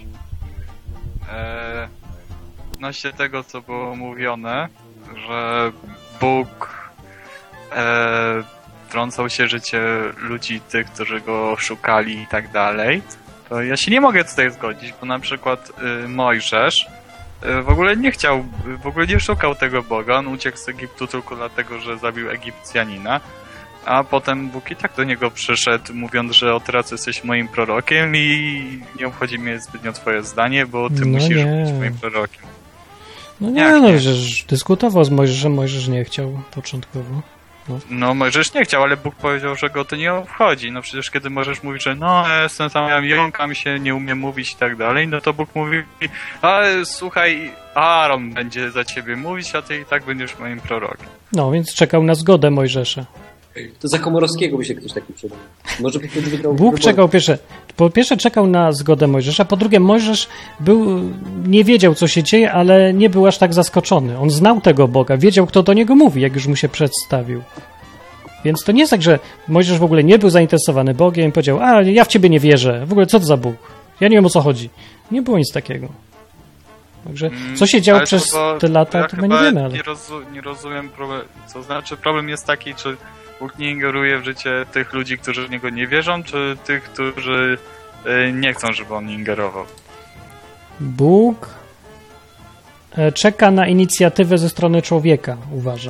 Eee, odnośnie tego, co było mówione, że Bóg eee, wtrącał się w życie ludzi, tych, którzy go szukali i tak dalej, to ja się nie mogę tutaj zgodzić, bo na przykład y, Mojżesz y, w ogóle nie chciał, w ogóle nie szukał tego Boga, on uciekł z Egiptu tylko dlatego, że zabił Egipcjanina, a potem Bóg i tak do niego przyszedł, mówiąc, że o teraz jesteś moim prorokiem i nie obchodzi mnie zbytnio twoje zdanie, bo ty No musisz nie. być moim prorokiem. No nie, Jak no nie? że dyskutował z Mojżeszem, Mojżesz nie chciał początkowo. No Mojżesz nie chciał, ale Bóg powiedział, że go to nie obchodzi. No przecież kiedy Mojżesz mówi, że no ja jestem tam, jąkam się, nie umiem mówić i tak dalej, no to Bóg mówi, ale słuchaj, Aaron będzie za ciebie mówić, a ty i tak będziesz moim prorokiem. No, więc czekał na zgodę Mojżesza. To za Komorowskiego by się ktoś taki przydał. Może by ktoś wygrał Bóg wybory. czekał pierwsze, po pierwsze czekał na zgodę Mojżesza, po drugie Mojżesz był, nie wiedział co się dzieje, ale nie był aż tak zaskoczony. On znał tego Boga, wiedział kto do niego mówi, jak już mu się przedstawił. Więc to nie jest tak, że Mojżesz w ogóle nie był zainteresowany Bogiem i powiedział, a ja w ciebie nie wierzę, w ogóle co to za Bóg? Ja nie wiem o co chodzi. Nie było nic takiego. Także co się działo Ale przez to, te lata, ja to my nie wiemy, ale... Nie, rozu, nie rozumiem, problem, co znaczy problem jest taki, czy Bóg nie ingeruje w życie tych ludzi, którzy w Niego nie wierzą, czy tych, którzy y, nie chcą, żeby On ingerował? Bóg e, czeka na inicjatywę ze strony człowieka, uważam.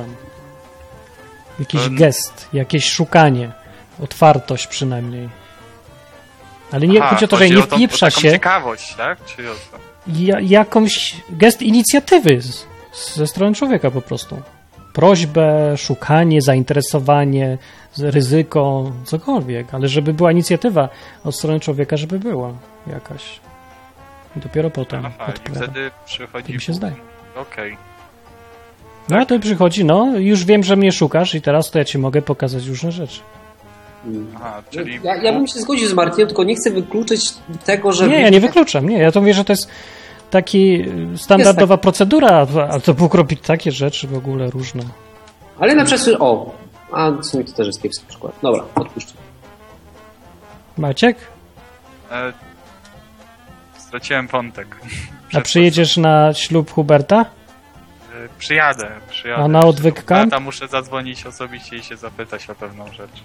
Jakiś To- gest, jakieś szukanie, otwartość przynajmniej. Ale nie Aha, chodzi o to, że chodzi nie o tą- wpieprza o taką się, ciekawość, tak? Czy o co? ja, jakąś gest inicjatywy z, ze strony człowieka po prostu. Prośbę, szukanie, zainteresowanie, z- ryzyko, cokolwiek, ale żeby była inicjatywa od strony człowieka, żeby była jakaś. I dopiero potem Aha, i odpowiada. wtedy przychodzi... Tak mi się zdaje. Okej. No a to przychodzi, no już wiem, że mnie szukasz i teraz to ja ci mogę pokazać różne rzeczy. Aha, czyli... Ja, ja bym się zgodził z Martinem, tylko nie chcę wykluczyć tego, że... Nie, ja nie wykluczam, nie, ja to mówię, że to jest taki standardowa Jest procedura, a to Bóg robi takie rzeczy w ogóle różne. Ale na przykład... O, a w sumie to też jest kiepski przykład. Dobra, odpuszczę. Maciek? E, straciłem wątek. A przyjedziesz na ślub Huberta? E, Przyjadę, przyjadę. A na odwyk camp? Tam muszę zadzwonić osobiście i się zapytać o pewną rzecz.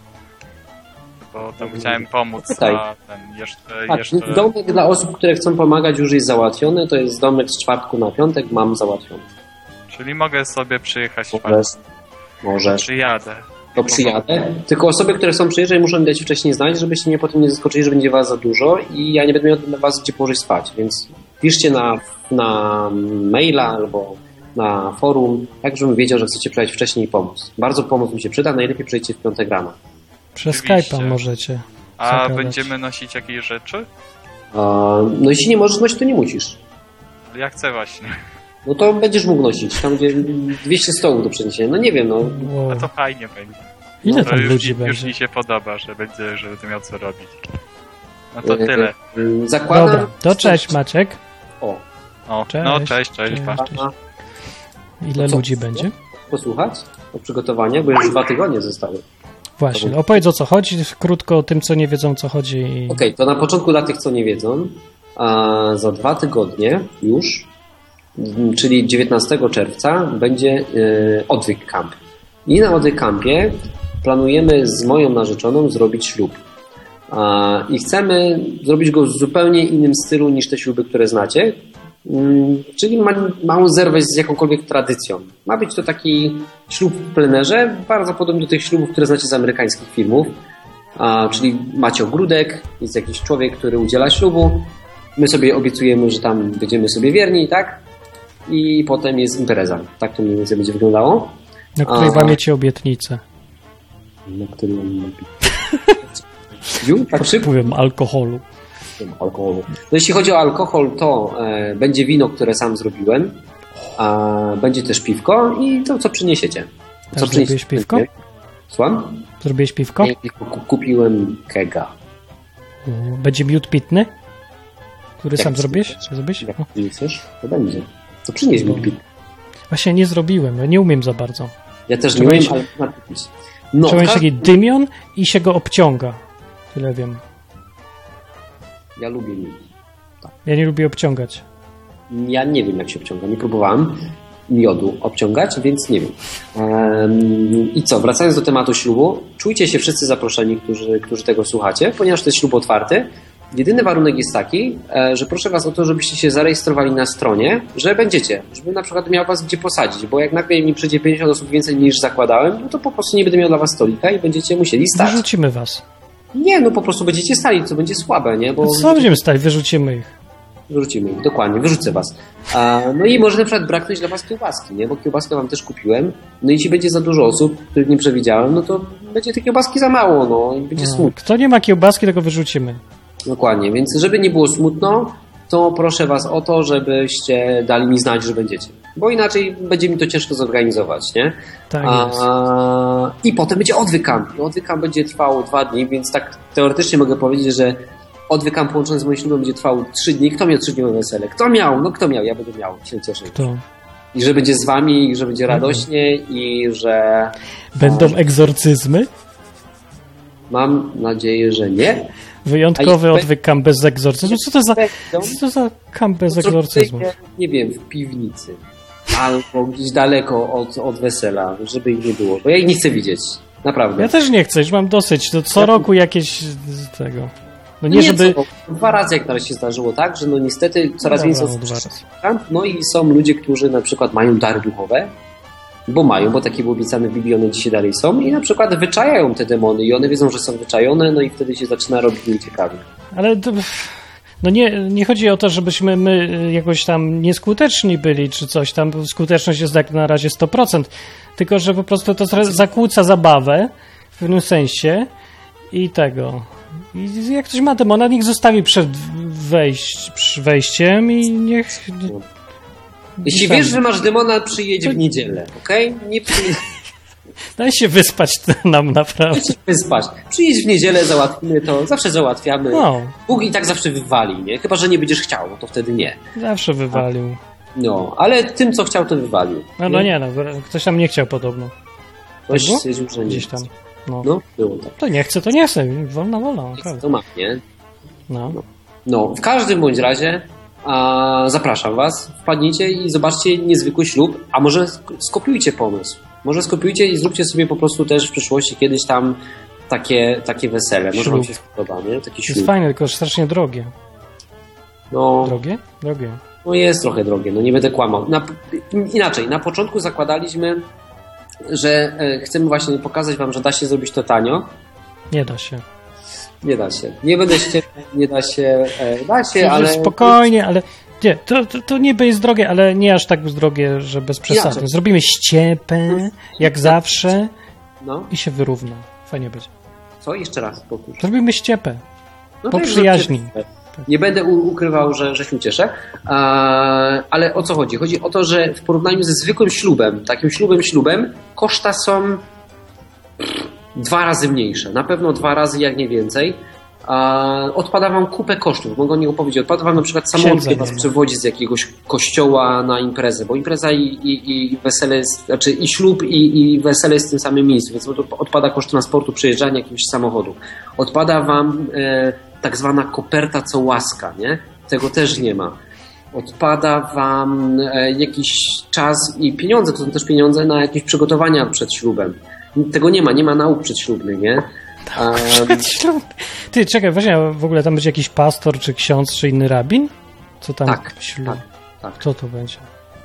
Bo tam chciałem pomóc Pytaj. na ten jeszcze... Tak, jeszcze... domek dla osób, które chcą pomagać, już jest załatwiony. To jest domek z czwartku na piątek, mam załatwiony. Czyli mogę sobie przyjechać w Możesz. Możesz. Przyjadę. To przyjadę. Tylko osoby, które chcą przyjeżdżać, muszą mi dać wcześniej znać, żebyście nie potem nie zaskoczyli, że będzie was za dużo i ja nie będę miał dla was gdzie położyć spać. Więc piszcie na, na maila albo na forum, tak żebym wiedział, że chcecie przyjechać wcześniej i pomóc. Bardzo pomoc mi się przyda, najlepiej przyjdźcie w piątek rano. Przez Oczywiście. Skype'a możecie. A zagadać. będziemy nosić jakieś rzeczy? A, no jeśli nie możesz nosić, to nie musisz. Ja chcę właśnie. No to będziesz mógł nosić. Tam będzie dwieście stołów do przeniesienia. No nie wiem, no. Wow. A to fajnie będzie. Ile To tam już, ludzi już będzie? mi się podoba, że będzie, że będę miał co robić. No to tyle. Yy, Zakładam... Dobra, to cześć Maciek. O, O, Cześć. no cześć, cześć. Cześć. Pa. a Ile Co? ludzi będzie? posłuchać o przygotowaniach, bo już dwa tygodnie zostały. Właśnie, opowiedz o co chodzi, krótko o tym, co nie wiedzą, o co chodzi. i- Okej, okay, to na początku dla tych, co nie wiedzą, a za dwa tygodnie już, m, czyli dziewiętnastego czerwca, będzie y, odwyk camp. I na odwyk campie planujemy z moją narzeczoną zrobić ślub. A, I chcemy zrobić go w zupełnie innym stylu niż te śluby, które znacie. Mm, Czyli ma małą zerwać z jakąkolwiek tradycją. Ma być to taki ślub w plenerze, bardzo podobny do tych ślubów, które znacie z amerykańskich filmów. a, czyli macie ogródek, jest jakiś człowiek, który udziela ślubu, my sobie obiecujemy, że tam będziemy sobie wierni, tak? I potem jest impreza. Tak to mniej więcej będzie wyglądało. Na której a, łamiecie obietnicę. Na której łamiecie Ju, tak szybko? Powiem alkoholu. alkoholu. No jeśli chodzi o alkohol, to e, będzie wino, które sam zrobiłem, a będzie też piwko i to, co przyniesiecie. Co Też zrobiłeś piwko? Słucham? Zrobiłeś piwko? Nie, kupiłem kega. Będzie miód pitny? Który Jak sam chcesz? zrobiłeś? zrobiłeś? Jak O. przyniesiesz, to będzie. To przynieś mi pitny. Właśnie nie zrobiłem, ja nie umiem za bardzo. Ja też Trzeba nie umiem, mieć- ale można kupić. No, Trzeba mieć każdy- taki dymion i się go obciąga. Tyle wiem. Ja lubię miód. Ja nie lubię obciągać. Ja nie wiem, jak się obciąga. Nie próbowałem miodu obciągać, więc nie wiem. Ehm, I co, wracając do tematu ślubu, czujcie się wszyscy zaproszeni, którzy, którzy tego słuchacie, ponieważ to jest ślub otwarty. Jedyny warunek jest taki, e, że proszę was o to, żebyście się zarejestrowali na stronie, że będziecie, żebym na przykład miał was gdzie posadzić, bo jak nagle mi przyjdzie pięćdziesiąt osób więcej niż zakładałem, no to po prostu nie będę miał dla was stolika i będziecie musieli stać. Wyrzucimy was. Nie, no po prostu będziecie stali, co będzie słabe, nie? Bo Co będziemy stać? Wyrzucimy ich. Wyrzucimy ich, dokładnie, wyrzucę was. A, no i może na przykład braknąć dla was kiełbaski, nie? Bo kiełbaskę wam też kupiłem. No i jeśli będzie za dużo osób, których nie przewidziałem, no to będzie tej kiełbaski za mało, no i będzie No. smutno. Kto nie ma kiełbaski, tego wyrzucimy. Dokładnie, więc żeby nie było smutno, to proszę was o to, żebyście dali mi znać, że będziecie. Bo inaczej będzie mi to ciężko zorganizować, nie? Tak jest. A, I potem będzie odwyk camp. I odwyk camp będzie trwało dwa dni, więc tak teoretycznie mogę powiedzieć, że odwyk camp połączony z moim ślubem będzie trwał trzy dni. Kto miał trzydniowe wesele? Kto miał? No kto miał? Ja będę miał. Się cieszę. Kto? I że będzie z wami, i że będzie radośnie, i że Będą egzorcyzmy? mam nadzieję, że nie. Wyjątkowy A i- odwyk kamp bez egzorcyzmu? Co to za, Będą, co to za kamp bez zrobimy, egzorcyzmu? Nie wiem, w piwnicy. Albo gdzieś daleko od, od wesela, żeby ich nie było. Bo ja ich nie chcę widzieć. Naprawdę. Ja też nie chcę, już mam dosyć. To co Ja- roku jakieś z tego. No nie, Nie, żeby... co, dwa razy jak na razie się zdarzyło tak, że no niestety coraz Dobra, więcej no, osób dwa przyszło razy. camp, no i są ludzie, którzy na przykład mają dary duchowe, bo mają, bo takie było obiecane w Biblii, one dzisiaj dalej są i na przykład wyczajają te demony i one wiedzą, że są wyczajone, no i wtedy się zaczyna robić nieciekawie. Ale to, no nie, nie chodzi o to, żebyśmy my jakoś tam nieskuteczni byli, czy coś tam. Skuteczność jest jak na razie sto procent. Tylko, że po prostu to trochę zakłóca zabawę w pewnym sensie i tego. I jak ktoś ma demona, niech zostawi przed wejść, przy wejściem i niech... Jeśli Tam. wiesz, że masz demona, przyjedź w niedzielę, okej? Nie przyjedź Daj się wyspać nam naprawdę. wyspać. Przyjedź w niedzielę, załatwimy to, zawsze załatwiamy. No, Bóg i tak zawsze wywali, nie? Chyba że nie będziesz chciał, no to wtedy nie. zawsze wywalił. No, ale tym, co chciał, to wywalił. No, no nie, no, ktoś tam nie chciał podobno. Ktoś było? stwierdził, że nie Gdzieś chce. tam. No. No, było tak. To nie chce, to nie chce. Wolna wola. Nie chce, naprawdę. to ma, nie? No. No, w każdym bądź razie a, zapraszam was, wpadnijcie i zobaczcie niezwykły ślub, a może sk- skopiujcie pomysł. Może skopiujcie i zróbcie sobie po prostu też w przyszłości kiedyś tam takie, takie wesele. Może wam Ślub. się spodoba, nie? Taki Jest ślub. fajne, tylko strasznie drogie. No, Drogie? Drogie. no jest trochę drogie, no nie będę kłamał. Na, inaczej, na początku zakładaliśmy, że e, chcemy właśnie pokazać wam, że da się zrobić to tanio. Nie da się. Nie da się. Nie będę się, nie da się, e, da się, ale... Spokojnie, ale nie, to, to, to niby jest drogie, ale nie aż tak drogie, że bez przesady. Inaczej. Zrobimy ściepę, jak zawsze No, i się wyrówna. Fajnie będzie. co? Jeszcze raz, powtórz. Zrobimy ściepę. No Po tak, przyjaźni. że- Nie będę u- ukrywał, że, że się ucieszę, a, ale o co chodzi? Chodzi o to, że w porównaniu ze zwykłym ślubem, takim ślubem ślubem, koszta są dwa razy mniejsze. Na pewno dwa razy, jak nie więcej. A, odpada wam kupę kosztów. Mogę o nich opowiedzieć. Odpada wam na przykład samochód, Księdza kiedy was nie ma. przewodzi z jakiegoś kościoła na imprezę, bo impreza i, i, i wesele, jest, znaczy i ślub i, i wesele jest w tym samym miejscu, więc odpada koszt transportu, przyjeżdżania jakiegoś samochodu. Odpada wam e, tak zwana koperta co łaska, nie? Tego też nie ma. Odpada wam e, jakiś czas i pieniądze, to są też pieniądze na jakieś przygotowania przed ślubem. Tego nie ma, nie ma nauk przedślubnych, nie? Um, Ślub. Ty, czekaj, właśnie w ogóle tam będzie jakiś pastor, czy ksiądz, czy inny rabin? Co tam? Tak, Ślub. tak, tak. Kto to będzie?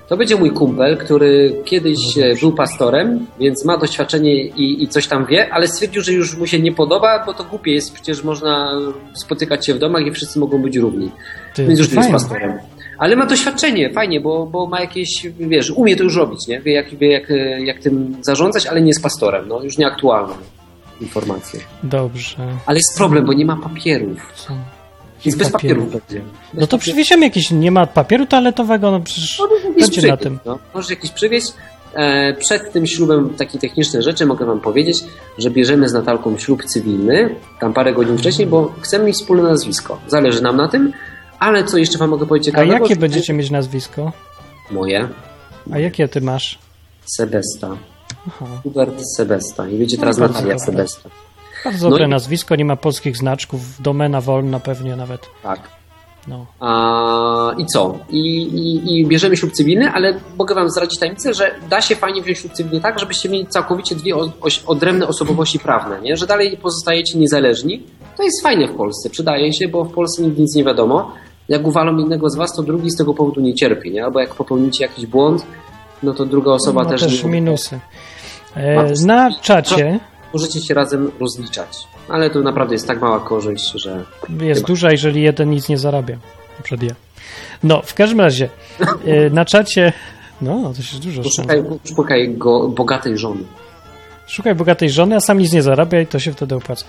To będzie mój kumpel, który kiedyś był pastorem, więc ma doświadczenie i, i coś tam wie, ale stwierdził, że już mu się nie podoba, bo to głupie jest, przecież można spotykać się w domach i wszyscy mogą być równi. Ty, więc już nie jest fajnie. pastorem. Ale ma doświadczenie, fajnie, bo, bo ma jakieś, wiesz, umie to już robić, nie? Wie, jak, wie jak, jak tym zarządzać, ale nie jest pastorem, no już nieaktualną informację. Dobrze. Ale jest problem, bo nie ma papierów. Są. Więc bez Papierów. papierów będzie. No to przywieziemy jakiś, nie ma papieru toaletowego, no przecież będzie na tym. No, możesz jakiś przywieźć. E, przed tym ślubem takie techniczne rzeczy mogę wam powiedzieć, że bierzemy z Natalką ślub cywilny, tam parę godzin wcześniej, bo chcemy mieć wspólne nazwisko. Zależy nam na tym, ale co jeszcze wam mogę powiedzieć A ciekawego? jakie będziecie mieć nazwisko? Moje. A jakie ty masz? Sebesta. Aha. Hubert Sebesta. I wiecie No teraz bardzo Natalia dobre. Sebesta. Bardzo dobre i- nazwisko, nie ma polskich znaczków, domena wolna pewnie nawet. Tak. No. A, I co? I, i, I bierzemy ślub cywilny, ale mogę wam zdradzić tajemnicę, że da się fajnie wziąć ślub cywilny tak, żebyście mieli całkowicie dwie o, oś, odrębne osobowości prawne, nie? Że dalej pozostajecie niezależni. To jest fajne w Polsce, przydaje się, bo w Polsce nigdy nic nie wiadomo. Jak uwalą jednego z was, to drugi z tego powodu nie cierpi, nie? Albo jak popełnicie jakiś błąd, no to druga osoba Ma też... też nie... minusy. Ma E, też- na czacie Możecie się razem rozliczać. Ale to naprawdę jest tak mała korzyść, że... jest Chyba. duża, jeżeli jeden nic nie zarabia. Na przykład ja. No, w każdym razie, e, na czacie... No, to się dużo Poszukaj, poszukaj go bogatej żony. Szukaj bogatej żony, a sam nic nie zarabia i to się wtedy opłaca.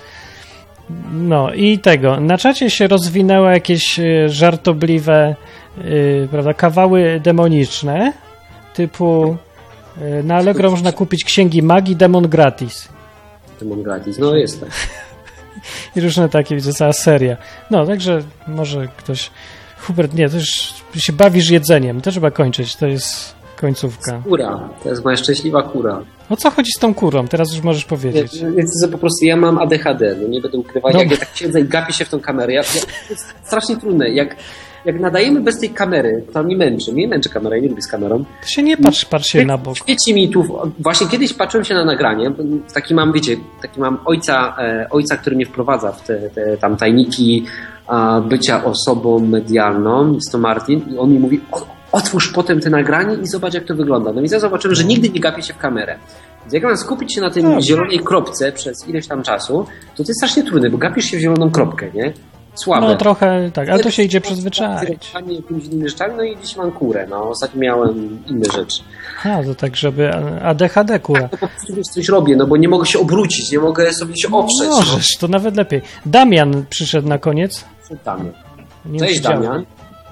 No i tego. Na czacie się rozwinęły jakieś e, żartobliwe e, prawda, kawały demoniczne, typu e, na Allegro można kupić księgi magii demon gratis. Demon gratis. No jest tak. I różne takie, widzę, cała seria. No, także może ktoś... Hubert, nie, to już się bawisz jedzeniem. To trzeba kończyć, to jest końcówka. Kura. To jest moja szczęśliwa kura. O co chodzi z tą kurą? Teraz już możesz powiedzieć. Więc po prostu ja mam A D H D, no nie będę ukrywać, No. jak ja tak siedzę i gapię się w tą kamerę. Ja, ja, to jest strasznie trudne. Jak, jak nadajemy bez tej kamery, to mi męczy. Mnie męczy kamera, ja nie lubię z kamerą. To się nie patrz, patrz się na bok. Świeci mi tu, właśnie kiedyś patrzyłem się na nagranie, taki mam, wiecie, taki mam ojca, e, ojca, który mnie wprowadza w te, te tam tajniki a, bycia osobą medialną, jest to Martin, i on mi mówi, o, otwórz potem te nagranie i zobacz, jak to wygląda. No i ja zobaczyłem, że nigdy nie gapię się w kamerę. Więc jak mam skupić się na tym Dobrze. zielonej kropce przez ileś tam czasu, to to jest strasznie trudne, bo gapisz się w zieloną kropkę, nie? Słabe. No trochę tak, ale to się idzie przyzwyczaić. Jakimiś innymi rzeczami, no i dziś mam kurę, no ostatnio miałem inne rzeczy. A, to tak, żeby A D H D kura. To po prostu wiesz, coś robię, no bo nie mogę się obrócić, nie mogę sobie się oprzeć. Możesz, to nawet lepiej. Damian przyszedł na koniec. No. Damian. Nie Cześć widziałem. Damian.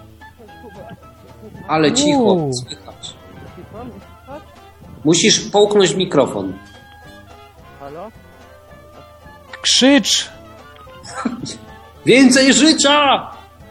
Ale cicho, Uuu. słychać. Musisz połknąć mikrofon. Krzycz! Więcej życia!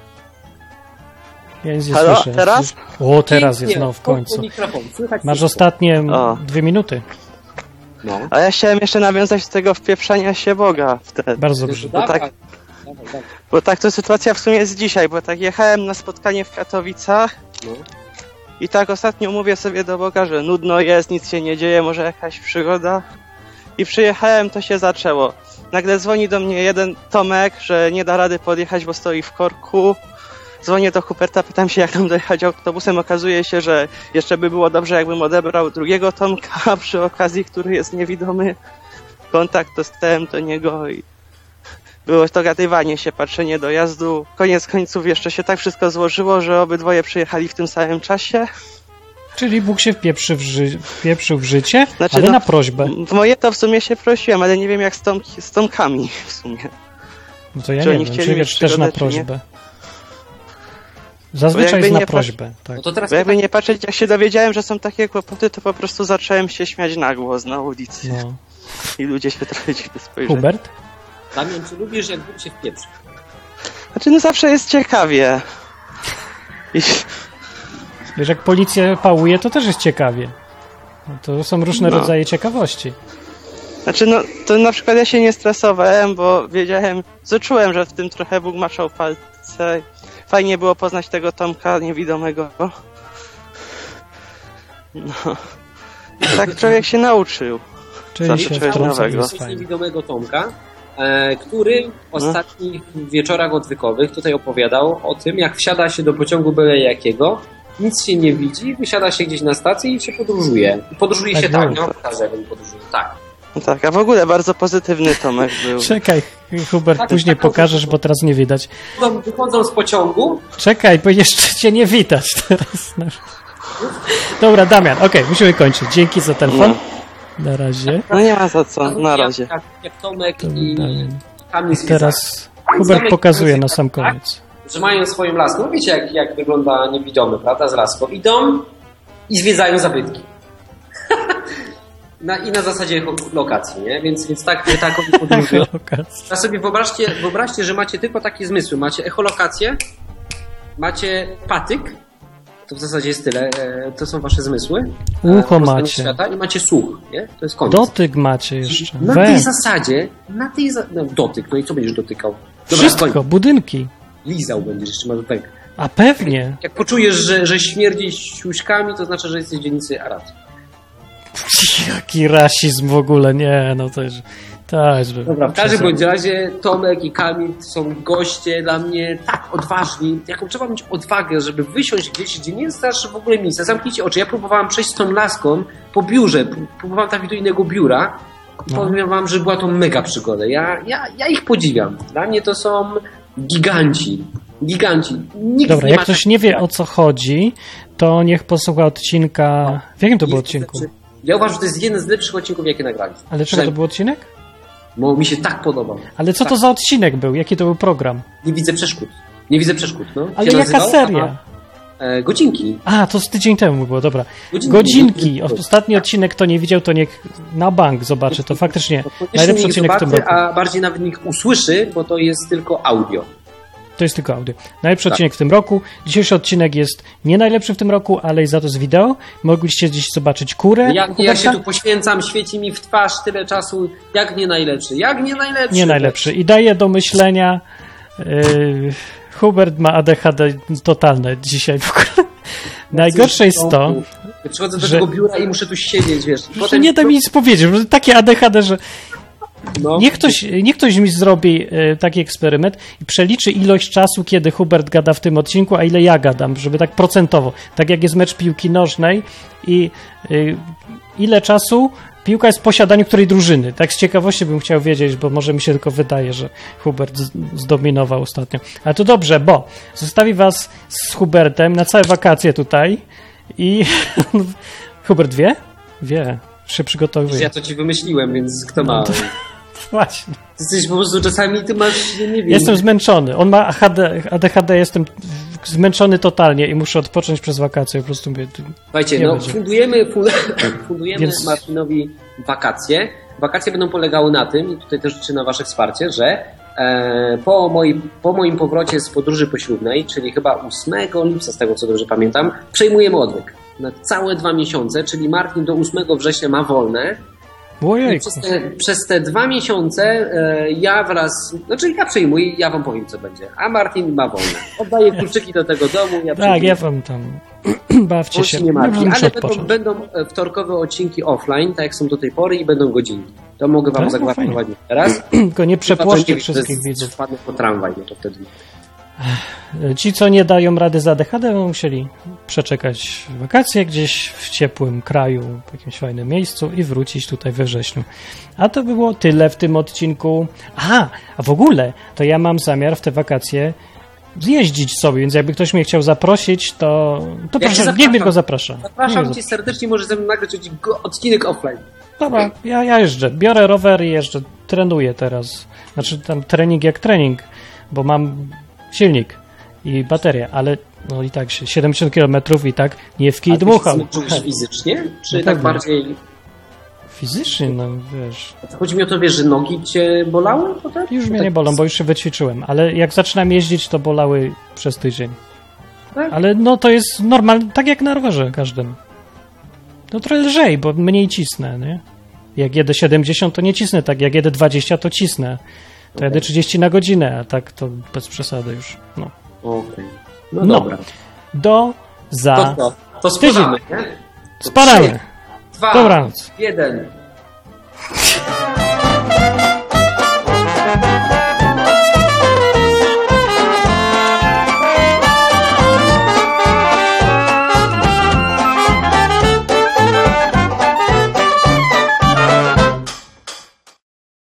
Ja nic nie Halo, słyszę. teraz? O, teraz jest, Pięknie, no w końcu. połknij mikrofon. Słychać Masz wszystko. ostatnie O. dwie minuty. No. A ja chciałem jeszcze nawiązać do tego wpieprzania się Boga wtedy. Bardzo dobrze. Dawaj, tak- dawaj, dawaj. Bo tak to sytuacja w sumie jest dzisiaj, bo tak jechałem na spotkanie w Katowicach No. i tak ostatnio mówię sobie do Boga, że nudno jest, nic się nie dzieje, może jakaś przygoda. I przyjechałem, to się zaczęło. Nagle dzwoni do mnie jeden Tomek, że nie da rady podjechać, bo stoi w korku. Dzwonię do Huberta, pytam się, jak tam dojechać autobusem. Okazuje się, że jeszcze by było dobrze, jakbym odebrał drugiego Tomka przy okazji, który jest niewidomy. Kontakt dostałem do niego i było dogadywanie się, patrzenie dojazdu. Koniec końców jeszcze się tak wszystko złożyło, że obydwoje przyjechali w tym samym czasie. Czyli Bóg się wpieprzy w, ży- wpieprzył w życie, Znaczy, ale no- na prośbę. W moje to w sumie się prosiłem, ale nie wiem jak z, Tom, z Tomkami w sumie. No to ja Czy nie oni wiem, chcieli czy mieć wiesz, też na przygodę, czy nie? prośbę. Zazwyczaj jakby jest na nie patrz- prośbę, tak. No to teraz Bo jakby nie patrzeć, jak się dowiedziałem, że są takie kłopoty, to po prostu zacząłem się śmiać na głos na ulicy. No. I ludzie się trochę dziwnie spojrzeli. Hubert? Damian, czy lubisz, jak Bóg się wpieprzy? Znaczy, no zawsze jest ciekawie. I... Wiesz, jak policja pałuje, to też jest ciekawie. No to są różne No. rodzaje ciekawości. Znaczy, no, to na przykład ja się nie stresowałem, bo wiedziałem, czułem, że w tym trochę Bóg maczał palce. Fajnie było poznać tego Tomka niewidomego. No. I tak człowiek się nauczył. Czyli Zawsze się czegoś wtrąca, to nowego. jest fajnie. Niewidomego Tomka, e, który w ostatnich wieczorach odwykowych tutaj opowiadał o tym, jak wsiada się do pociągu byle jakiego nic się nie widzi, wysiada się gdzieś na stacji i się podróżuje. Podróżuje Tak się było. tak, nie mam pokazać, jak on podróżuje. Tak. No tak, a w ogóle bardzo pozytywny Tomek był. Czekaj, Hubert, Tak, później tak, pokażesz, bo teraz nie widać. Wychodzą, wychodzą z pociągu. Czekaj, bo jeszcze cię nie widać teraz. Dobra, Damian, okej, okay, musimy kończyć. Dzięki za telefon. Na razie. No nie ma za co, na razie. Jak, jak Tomek To i Damian. Kamil z Teraz Hubert pokazuje na sam koniec. że mają swoją laskę. No wiecie, jak, jak wygląda niewidomy, prawda, z laską. Idą i zwiedzają zabytki. na, I na zasadzie lokacji, nie? Więc, więc tak, tak oni podróżują. A sobie wyobraźcie, wyobraźcie, że macie tylko takie zmysły. Macie echolokację, macie patyk, to w zasadzie jest tyle, to są wasze zmysły. Ucho macie. Świata, i macie słuch, nie? To jest koniec. Dotyk macie jeszcze. Na We. tej zasadzie, na tej za... no, dotyk, no i co będziesz dotykał? Dobra, Wszystko, koniec. budynki. Lizał będziesz, jeszcze masz węg. A pewnie. Jak poczujesz, że, że śmierdzi siuśkami, to znaczy, że jesteś w dzielnicy Arad. Jaki rasizm w ogóle, nie, no to jest... Tak, że... Dobra, w każdym bądź razie Tomek i Kamil są goście dla mnie tak odważni. Jaką trzeba mieć odwagę, żeby wysiąść gdzieś, gdzie nie znasz w ogóle miejsca. Zamknijcie oczy. Ja próbowałem przejść z tą laską po biurze. Próbowałem trafić do innego biura. No. Powiem wam, że była to mega przygoda. Ja, ja, ja ich podziwiam. Dla mnie to są giganci. Giganci. Nikt Dobra, nie jak ma ktoś tak... nie wie, o co chodzi, to niech posłucha odcinka... W jakim to był odcinku? Ja uważam, że to jest jeden z lepszych odcinków, jakie nagraliśmy. Ale czego to był odcinek? Bo mi się tak podobał. Ale co tak. to za odcinek był? Jaki to był program? Nie widzę przeszkód. Nie widzę przeszkód, no. Ale się jaka nazywał? seria? E, godzinki. A, to z tydzień temu było, dobra. Godzinki. Godzinki. Ostatni odcinek, kto nie widział, to niech na bank zobaczy. To faktycznie najlepszy odcinek w tym roku. A bardziej nawet niech usłyszy, bo to jest tylko audio. To jest tylko audio. Najlepszy tak. odcinek w tym roku. Dzisiejszy odcinek jest nie najlepszy w tym roku, ale i za to z wideo. Mogliście dziś zobaczyć kurę. Ja, ja się tu poświęcam, świeci mi w twarz tyle czasu. Jak nie najlepszy? Jak nie najlepszy? Nie najlepszy. I daje do myślenia. Yy, Hubert ma A D H D totalne dzisiaj w ogóle. Najgorsze jest to, ja przychodzę do że... tego biura i muszę tu siedzieć, wiesz. I potem... Nie da mi nic powiedzieć, bo takie A D H D, że no. niech, ktoś, niech ktoś mi zrobi y, taki eksperyment i przeliczy ilość czasu, kiedy Hubert gada w tym odcinku, a ile ja gadam, żeby tak procentowo. Tak jak jest mecz piłki nożnej i y, ile czasu piłka jest w posiadaniu której drużyny. Tak z ciekawości bym chciał wiedzieć, bo może mi się tylko wydaje, że Hubert z, zdominował ostatnio. Ale to dobrze, bo zostawi was z Hubertem na całe wakacje tutaj i Hubert wie? Wie. Się przygotowuje. Ja to ci wymyśliłem, więc kto ma... No to... Właśnie. Ty jesteś po prostu czasami, ty masz, nie wiem... Jestem zmęczony. On ma A D H D, jestem zmęczony totalnie i muszę odpocząć przez wakacje. Po prostu mówię, Słuchajcie, no będzie. fundujemy, fundujemy Więc... Martinowi wakacje. Wakacje będą polegały na tym, i tutaj też liczę na wasze wsparcie, że e, po, moi, po moim powrocie z podróży poślubnej, czyli chyba ósmego lipca, z tego co dobrze pamiętam, przejmujemy odwyk. Na całe dwa miesiące, czyli Martin do ósmego września ma wolne. Przez te, przez te dwa miesiące e, ja wraz, znaczy ja przejmuję, ja wam powiem co będzie, a Martin ma wolne. Oddaję kluczyki do tego domu. Ja tak, ja wam tam bawcie się. Nie martwi, ale będą, będą wtorkowe odcinki offline, tak jak są do tej pory i będą godzinki. To mogę wam tak, zagwarantować teraz. Tylko nie przepłoszcie wszystkich widzów. Wpadnę po tramwaj, no to wtedy... Ci, co nie dają rady z A D H D, będą musieli przeczekać wakacje gdzieś w ciepłym kraju, w jakimś fajnym miejscu i wrócić tutaj we wrześniu. A to było tyle w tym odcinku. Aha, a w ogóle to ja mam zamiar w te wakacje zjeździć sobie, więc jakby ktoś mnie chciał zaprosić, to, to ja proszę, niech mnie go zaprasza. Zapraszam cię serdecznie, może ze mną nagrać odcinek offline. Dobra, ja, ja jeżdżę, biorę rower i jeżdżę, trenuję teraz. Znaczy tam trening jak trening, bo mam silnik i baterię, ale no i tak siedemdziesiąt kilometrów i tak nie w kij dmuchał. Czujesz fizycznie? Czy no tak, tak bardziej... Fizycznie, no wiesz. Chodzi mi o to, wiesz, że nogi cię bolały potem? Już mnie tak... nie bolą, bo już się wyćwiczyłem, ale jak zaczynam jeździć, to bolały przez tydzień. Tak? Ale no to jest normalne, tak jak na rowerze każdym. No trochę lżej, bo mniej cisnę, nie? Jak jedę siedemdziesiąt, to nie cisnę, tak jak jedę dwadzieścia, to cisnę. To jadę trzydzieści na godzinę, a tak to bez przesady już. No. Okej. Okay. No, no dobra. Do za to, to, to spadamy, nie? Spadamy. Dwa, Dobranoc. Jeden.